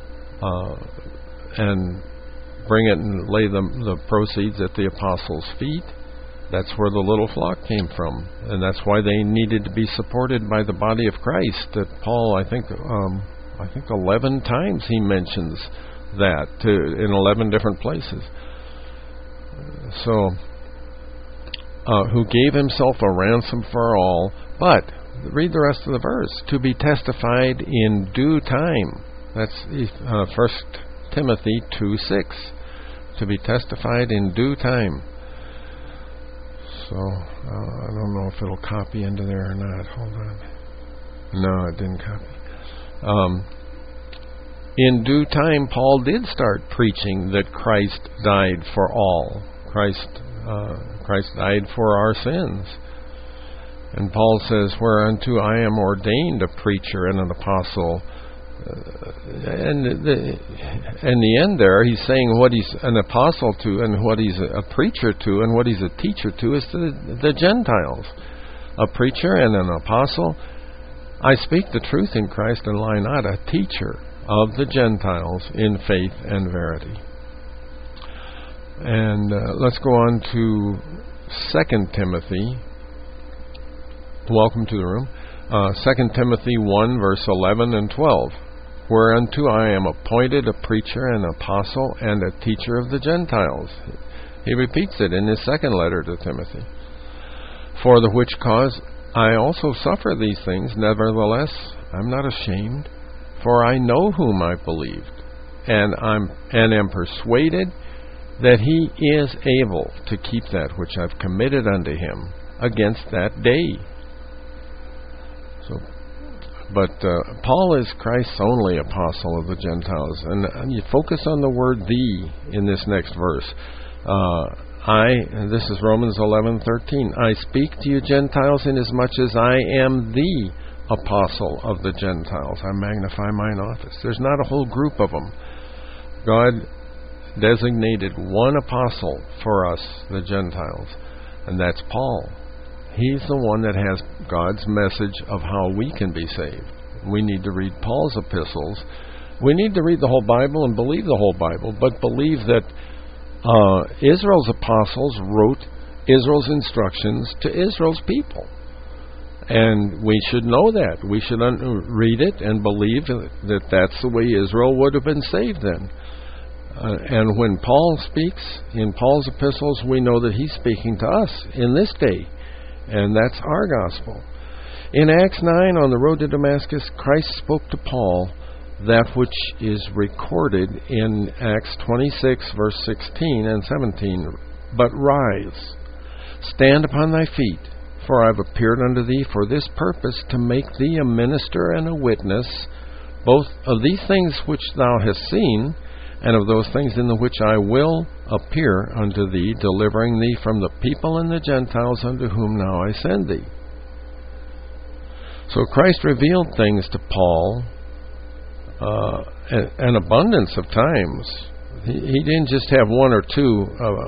and bring it and lay the proceeds at the apostles' feet. That's where the little flock came from, and that's why they needed to be supported by the body of Christ. That Paul, I think 11 times he mentions that in 11 different places. So, who gave himself a ransom for all, but read the rest of the verse, to be testified in due time. That's 1 Timothy 2:6. To be testified in due time. So, I don't know if it'll copy into there or not. Hold on. No, it didn't copy. In due time, Paul did start preaching that Christ died for all. Christ died for our sins. And Paul says, whereunto I am ordained a preacher and an apostle. And in the end there, he's saying what he's an apostle to and what he's a preacher to and what he's a teacher to is the Gentiles. A preacher and an apostle. I speak the truth in Christ and lie not, a teacher of the Gentiles in faith and verity. And let's go on to 2 Timothy. Welcome to the room. 2 Timothy 1, verse 11 and 12. Whereunto I am appointed a preacher and apostle and a teacher of the Gentiles. He repeats it in his second letter to Timothy. For the which cause I also suffer these things, nevertheless I'm not ashamed, for I know whom I believed, and am persuaded that he is able to keep that which I've committed unto him against that day. But Paul is Christ's only apostle of the Gentiles. And you focus on the word "the" in this next verse. And this is Romans 11:13. I speak to you Gentiles inasmuch as I am the apostle of the Gentiles. I magnify mine office. There's not a whole group of them. God designated one apostle for us, the Gentiles, and that's Paul. He's the one that has God's message of how we can be saved. We need to read Paul's epistles. We need to read the whole Bible and believe the whole Bible, but believe that Israel's apostles wrote Israel's instructions to Israel's people. And we should know that. We should read it and believe that that's the way Israel would have been saved then. And when Paul speaks in Paul's epistles, we know that he's speaking to us in this day. And that's our gospel. In Acts 9, on the road to Damascus, Christ spoke to Paul that which is recorded in Acts 26, verse 16 and 17. But rise, stand upon thy feet, for I have appeared unto thee for this purpose, to make thee a minister and a witness, both of these things which thou hast seen, and of those things in the which I will appear unto thee, delivering thee from the people and the Gentiles unto whom now I send thee. So Christ revealed things to Paul an abundance of times. He didn't just have one or two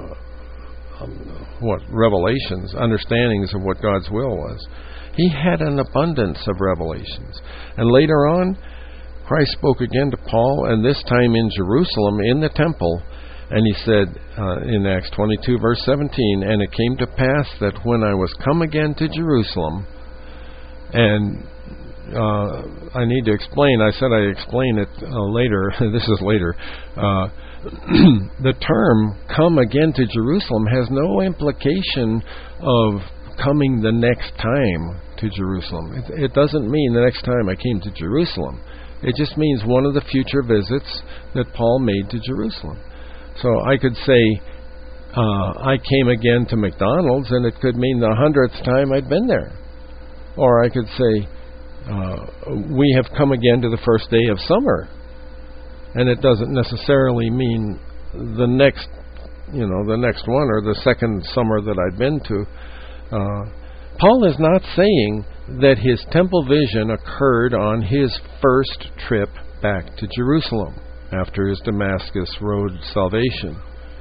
revelations, understandings of what God's will was. He had an abundance of revelations. And later on, Christ spoke again to Paul, and this time in Jerusalem, in the temple, and he said in Acts 22, verse 17, and it came to pass that when I was come again to Jerusalem, and I need to explain, I said I'd explain it later, this is later, the term come again to Jerusalem has no implication of coming the next time to Jerusalem. It doesn't mean the next time I came to Jerusalem. It just means one of the future visits that Paul made to Jerusalem. So I could say I came again to McDonald's, and it could mean the 100th time I'd been there. Or I could say we have come again to the first day of summer. And it doesn't necessarily mean the next one or the second summer that I'd been to. Paul is not saying that his temple vision occurred on his first trip back to Jerusalem after his Damascus Road salvation.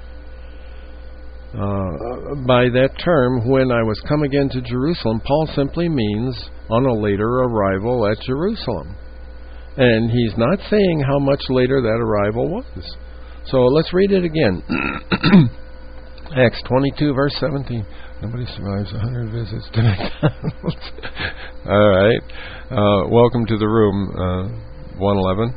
By that term, when I was come again to Jerusalem, Paul simply means on a later arrival at Jerusalem. And he's not saying how much later that arrival was. So let's read it again. Acts 22, verse 17. Nobody survives 100 visits to McDonald's. All right. Welcome to the room, 111.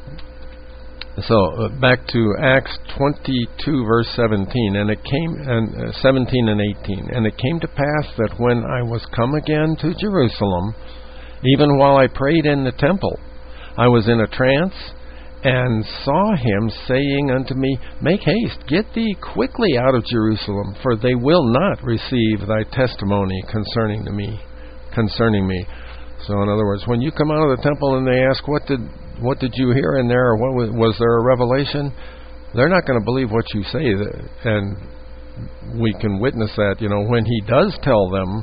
So back to Acts 22, verse 17, and it came 17 and 18. And it came to pass that when I was come again to Jerusalem, even while I prayed in the temple, I was in a trance, and saw him saying unto me, Make haste, get thee quickly out of Jerusalem, for they will not receive thy testimony concerning me. So in other words, when you come out of the temple and they ask, what did you hear in there, or was there a revelation? They're not going to believe what you say, and we can witness that. When he does tell them,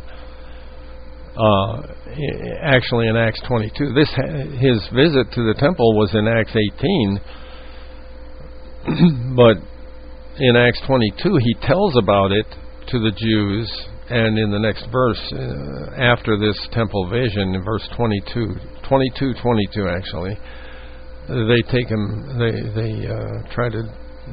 actually in Acts 22. His visit to the temple was in Acts 18, but in Acts 22 he tells about it to the Jews, and in the next verse, after this temple vision, in verse 22 actually, they take him, they try to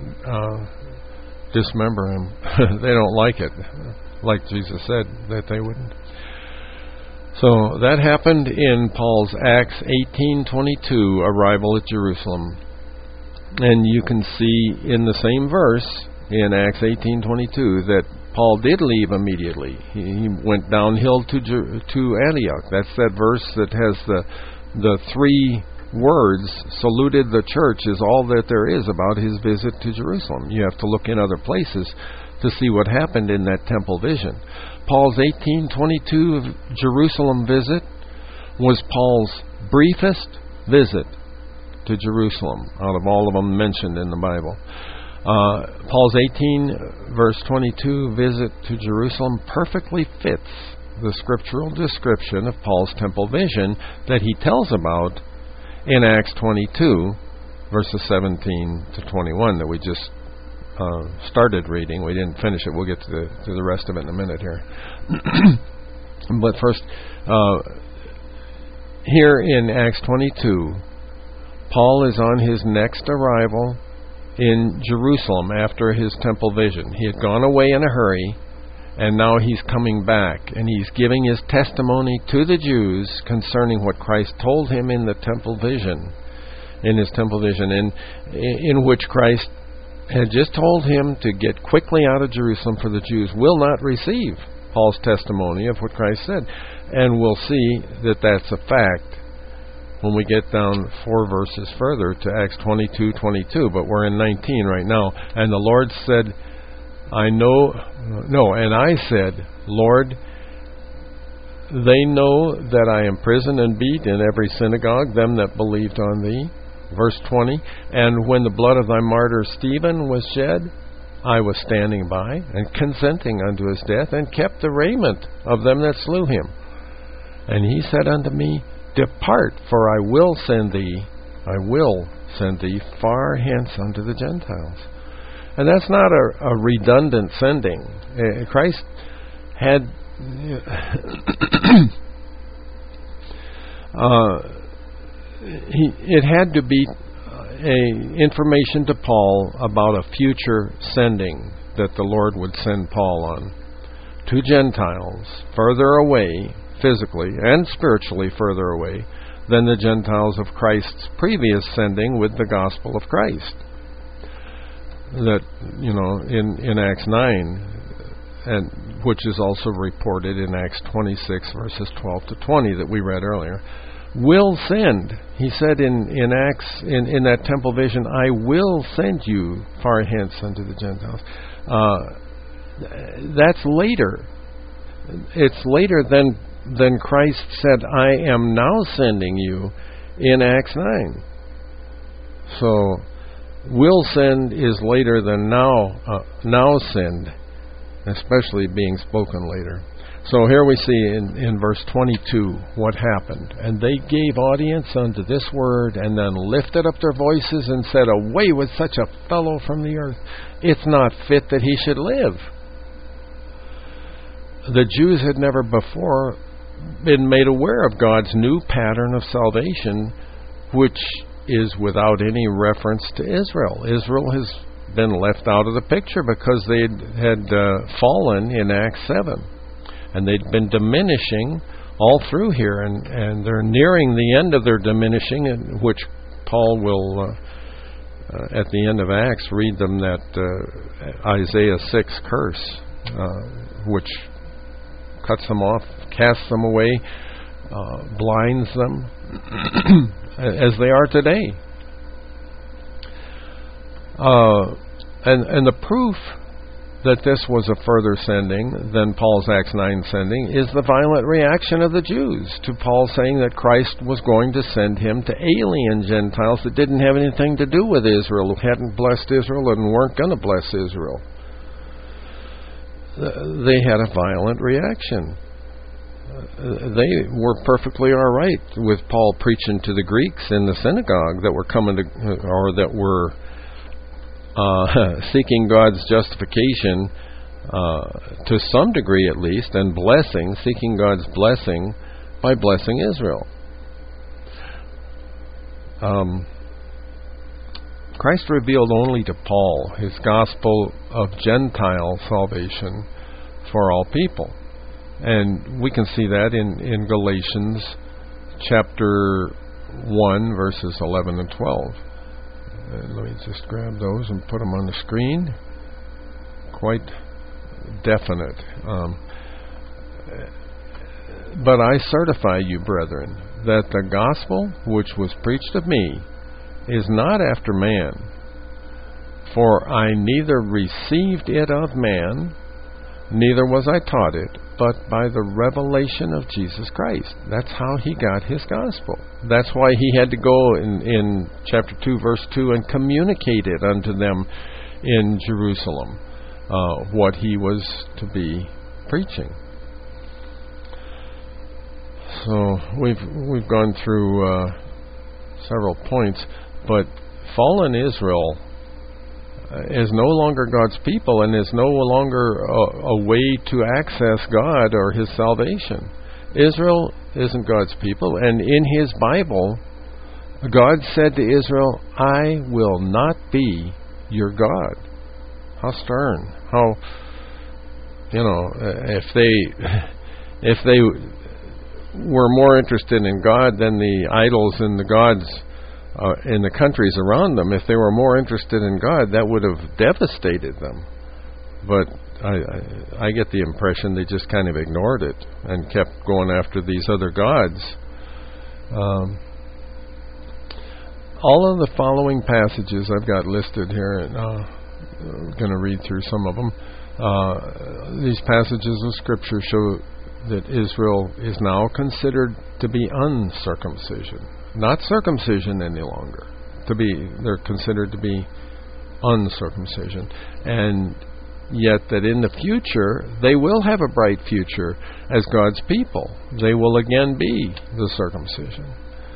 dismember him. They don't like it, like Jesus said that they wouldn't. So that happened in Paul's Acts 18:22 arrival at Jerusalem. And you can see in the same verse in Acts 18:22 that Paul did leave immediately. He went downhill to Antioch. That's that verse that has the three words, saluted the church, is all that there is about his visit to Jerusalem. You have to look in other places to see what happened in that temple vision. Paul's 18:22 Jerusalem visit was Paul's briefest visit to Jerusalem out of all of them mentioned in the Bible. Paul's 18 verse 22 visit to Jerusalem perfectly fits the scriptural description of Paul's temple vision that he tells about in Acts 22 verses 17 to 21 that we just started reading. We didn't finish it. We'll get to the rest of it in a minute here. But first, here in Acts 22, Paul is on his next arrival in Jerusalem after his temple vision. He had gone away in a hurry, and now he's coming back, and he's giving his testimony to the Jews concerning what Christ told him in the temple vision, in which Christ had just told him to get quickly out of Jerusalem, for the Jews will not receive Paul's testimony of what Christ said. And we'll see that that's a fact when we get down 4 verses further to Acts 22:22, but we're in 19 right now. And the Lord said, and I said, Lord, they know that I imprison and beat in every synagogue them that believed on thee. Verse 20, and when the blood of thy martyr Stephen was shed, I was standing by and consenting unto his death, and kept the raiment of them that slew him. And he said unto me, Depart, for I will send thee far hence unto the Gentiles. And that's not a redundant sending. Christ had it had to be information to Paul about a future sending that the Lord would send Paul on to Gentiles further away, physically and spiritually further away, than the Gentiles of Christ's previous sending with the gospel of Christ. That, in Acts 9, and which is also reported in Acts 26, verses 12 to 20 that we read earlier, will send. He said in Acts, in that temple vision, I will send you far hence unto the Gentiles. That's later. It's later than Christ said, I am now sending you in Acts 9. So, will send is later than now send, especially being spoken later. So here we see in verse 22 what happened. And they gave audience unto this word, and then lifted up their voices and said, Away with such a fellow from the earth. It's not fit that he should live. The Jews had never before been made aware of God's new pattern of salvation, which is without any reference to Israel. Israel has been left out of the picture because they had fallen in Acts 7. And they'd been diminishing all through here, and they're nearing the end of their diminishing, in which Paul will, at the end of Acts, read them that Isaiah 6 curse, which cuts them off, casts them away, blinds them, as they are today. And the proof that this was a further sending than Paul's Acts 9 sending is the violent reaction of the Jews to Paul saying that Christ was going to send him to alien Gentiles that didn't have anything to do with Israel, who hadn't blessed Israel and weren't going to bless Israel. They had a violent reaction. They were perfectly all right with Paul preaching to the Greeks in the synagogue that were coming to, or that were seeking God's justification to some degree at least, and seeking God's blessing by blessing Israel. Christ revealed only to Paul his gospel of Gentile salvation for all people. And we can see that in Galatians chapter 1, verses 11 and 12. Let me just grab those and put them on the screen. Quite definite. But I certify you, brethren, that the gospel which was preached of me is not after man. For I neither received it of man, neither was I taught it, but by the revelation of Jesus Christ. That's how he got his gospel. That's why he had to go in chapter 2, verse 2, and communicate it unto them in Jerusalem, what he was to be preaching. So we've gone through several points, but fallen Israel is no longer God's people and is no longer a way to access God or His salvation. Israel isn't God's people, and in His Bible, God said to Israel, I will not be your God. How stern. How, if they were more interested in God than the idols and the gods in the countries around them, if they were more interested in God, that would have devastated them. But I get the impression they just kind of ignored it and kept going after these other gods. All of the following passages I've got listed here, and I'm going to read through some of them. These passages of Scripture show that Israel is now considered to be uncircumcision, not circumcision any longer. They're considered to be uncircumcision, and yet that in the future they will have a bright future as God's people. They will again be the circumcision.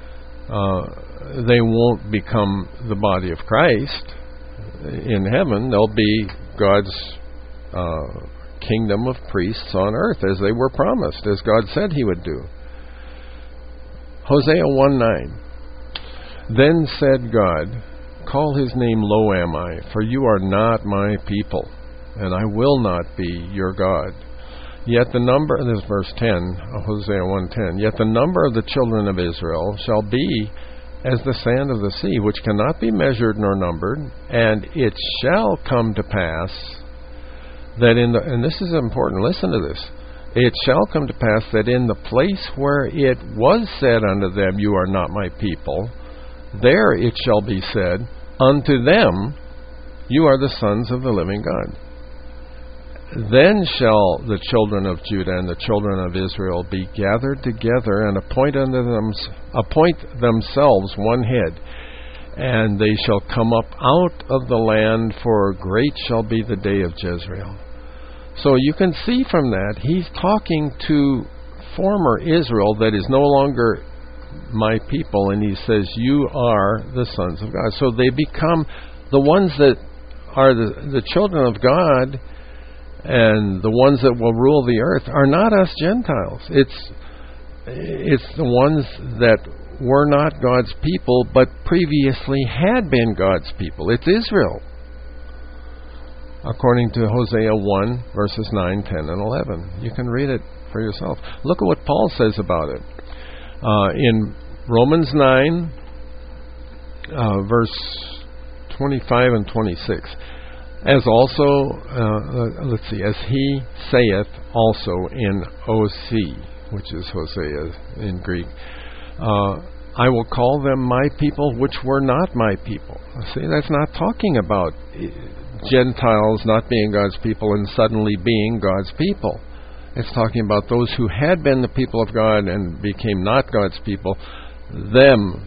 They won't become the body of Christ in heaven. They'll be God's kingdom of priests on earth, as they were promised, as God said He would do. Hosea 1:9. Then said God, call His name Lo-Ammi, for you are not my people, and I will not be your God. Yet the number, this is verse 10 of Hosea 1:10, yet the number of the children of Israel shall be as the sand of the sea, which cannot be measured nor numbered, and it shall come to pass that and this is important, listen to this, it shall come to pass that in the place where it was said unto them, you are not my people, there it shall be said unto them, you are the sons of the living God. Then shall the children of Judah and the children of Israel be gathered together and appoint themselves one head, and they shall come up out of the land, for great shall be the day of Jezreel. So you can see from that, he's talking to former Israel that is no longer my people, and he says, you are the sons of God. So they become the ones that are the children of God, and the ones that will rule the earth are not us Gentiles. It's the ones that were not God's people, but previously had been God's people. It's Israel, according to Hosea 1, verses 9, 10, and 11. You can read it for yourself. Look at what Paul says about it. In Romans 9, verse 25 and 26. As also, as he saith also in OC, which is Hosea in Greek, I will call them my people which were not my people. See, that's not talking about Gentiles not being God's people and suddenly being God's people. It's talking about those who had been the people of God and became not God's people. Them,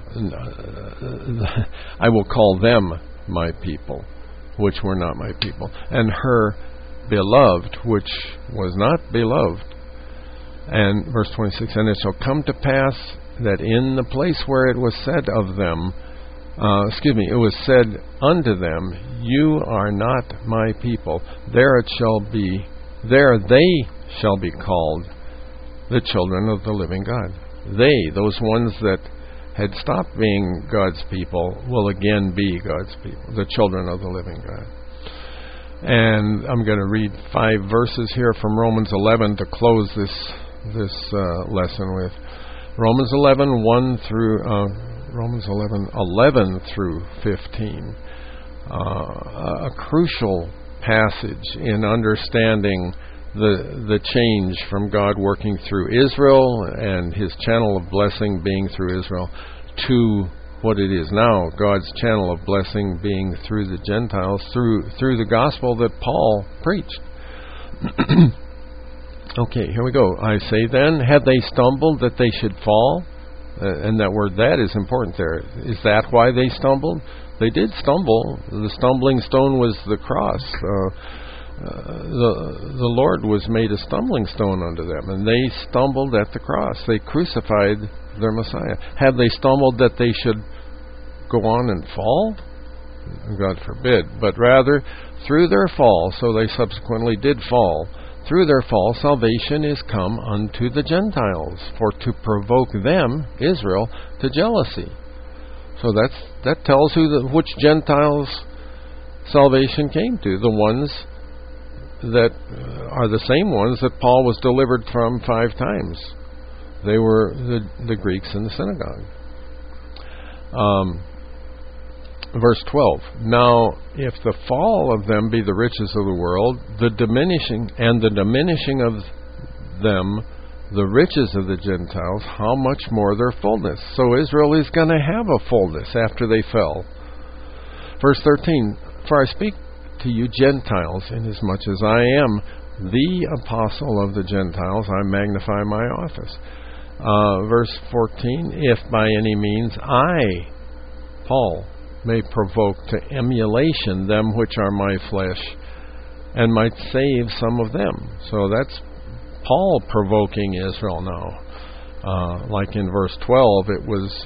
I will call them my people, which were not my people, and her beloved, which was not beloved. And verse 26, and it shall come to pass that in the place where it was said of them, it was said unto them, you are not my people, there they shall be called the children of the living God. They, those ones that had stopped being God's people, will again be God's people, the children of the living God. And I'm going to read 5 verses here from Romans 11 to close this lesson with. Romans 11, 11 through 15. A crucial passage in understanding the change from God working through Israel and His channel of blessing being through Israel to what it is now, God's channel of blessing being through the Gentiles, through the gospel that Paul preached. Okay, here we go. I say then, had they stumbled that they should fall? And that word "that" is important there. Is that why they stumbled? They did stumble. The stumbling stone was the cross. The Lord was made a stumbling stone unto them, and they stumbled at the cross. They crucified their Messiah. Had they stumbled that they should go on and fall? God forbid, but rather through their fall, so they subsequently did fall, through their fall salvation is come unto the Gentiles, for to provoke them, Israel, to jealousy. So that tells which Gentiles salvation came to, the ones that are the same ones that Paul was delivered from 5 times. They were the Greeks in the synagogue. Verse 12. Now, if the fall of them be the riches of the world, the diminishing of them, the riches of the Gentiles, how much more their fullness? So Israel is going to have a fullness after they fell. Verse 13. For I speak to you Gentiles, inasmuch as I am the apostle of the Gentiles, I magnify my office. Verse 14. If by any means I, Paul, may provoke to emulation them which are my flesh, and might save some of them. So that's Paul provoking Israel now. Like in verse 12, it was,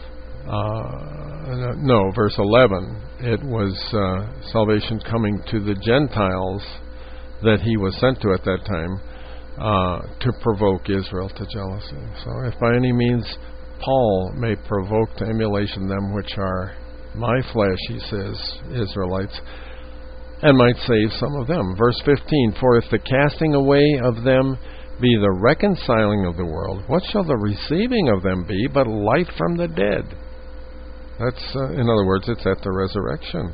verse 11, it was salvation coming to the Gentiles that he was sent to at that time to provoke Israel to jealousy. So if by any means Paul may provoke to emulation them which are my flesh, he says, Israelites, and might save some of them. Verse 15, for if the casting away of them be the reconciling of the world, what shall the receiving of them be but life from the dead? That's, in other words, it's at the resurrection.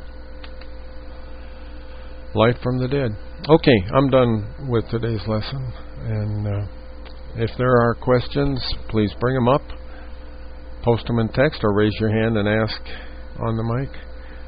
Life from the dead. Okay, I'm done with today's lesson. And if there are questions, please bring them up. Post them in text or raise your hand and ask on the mic.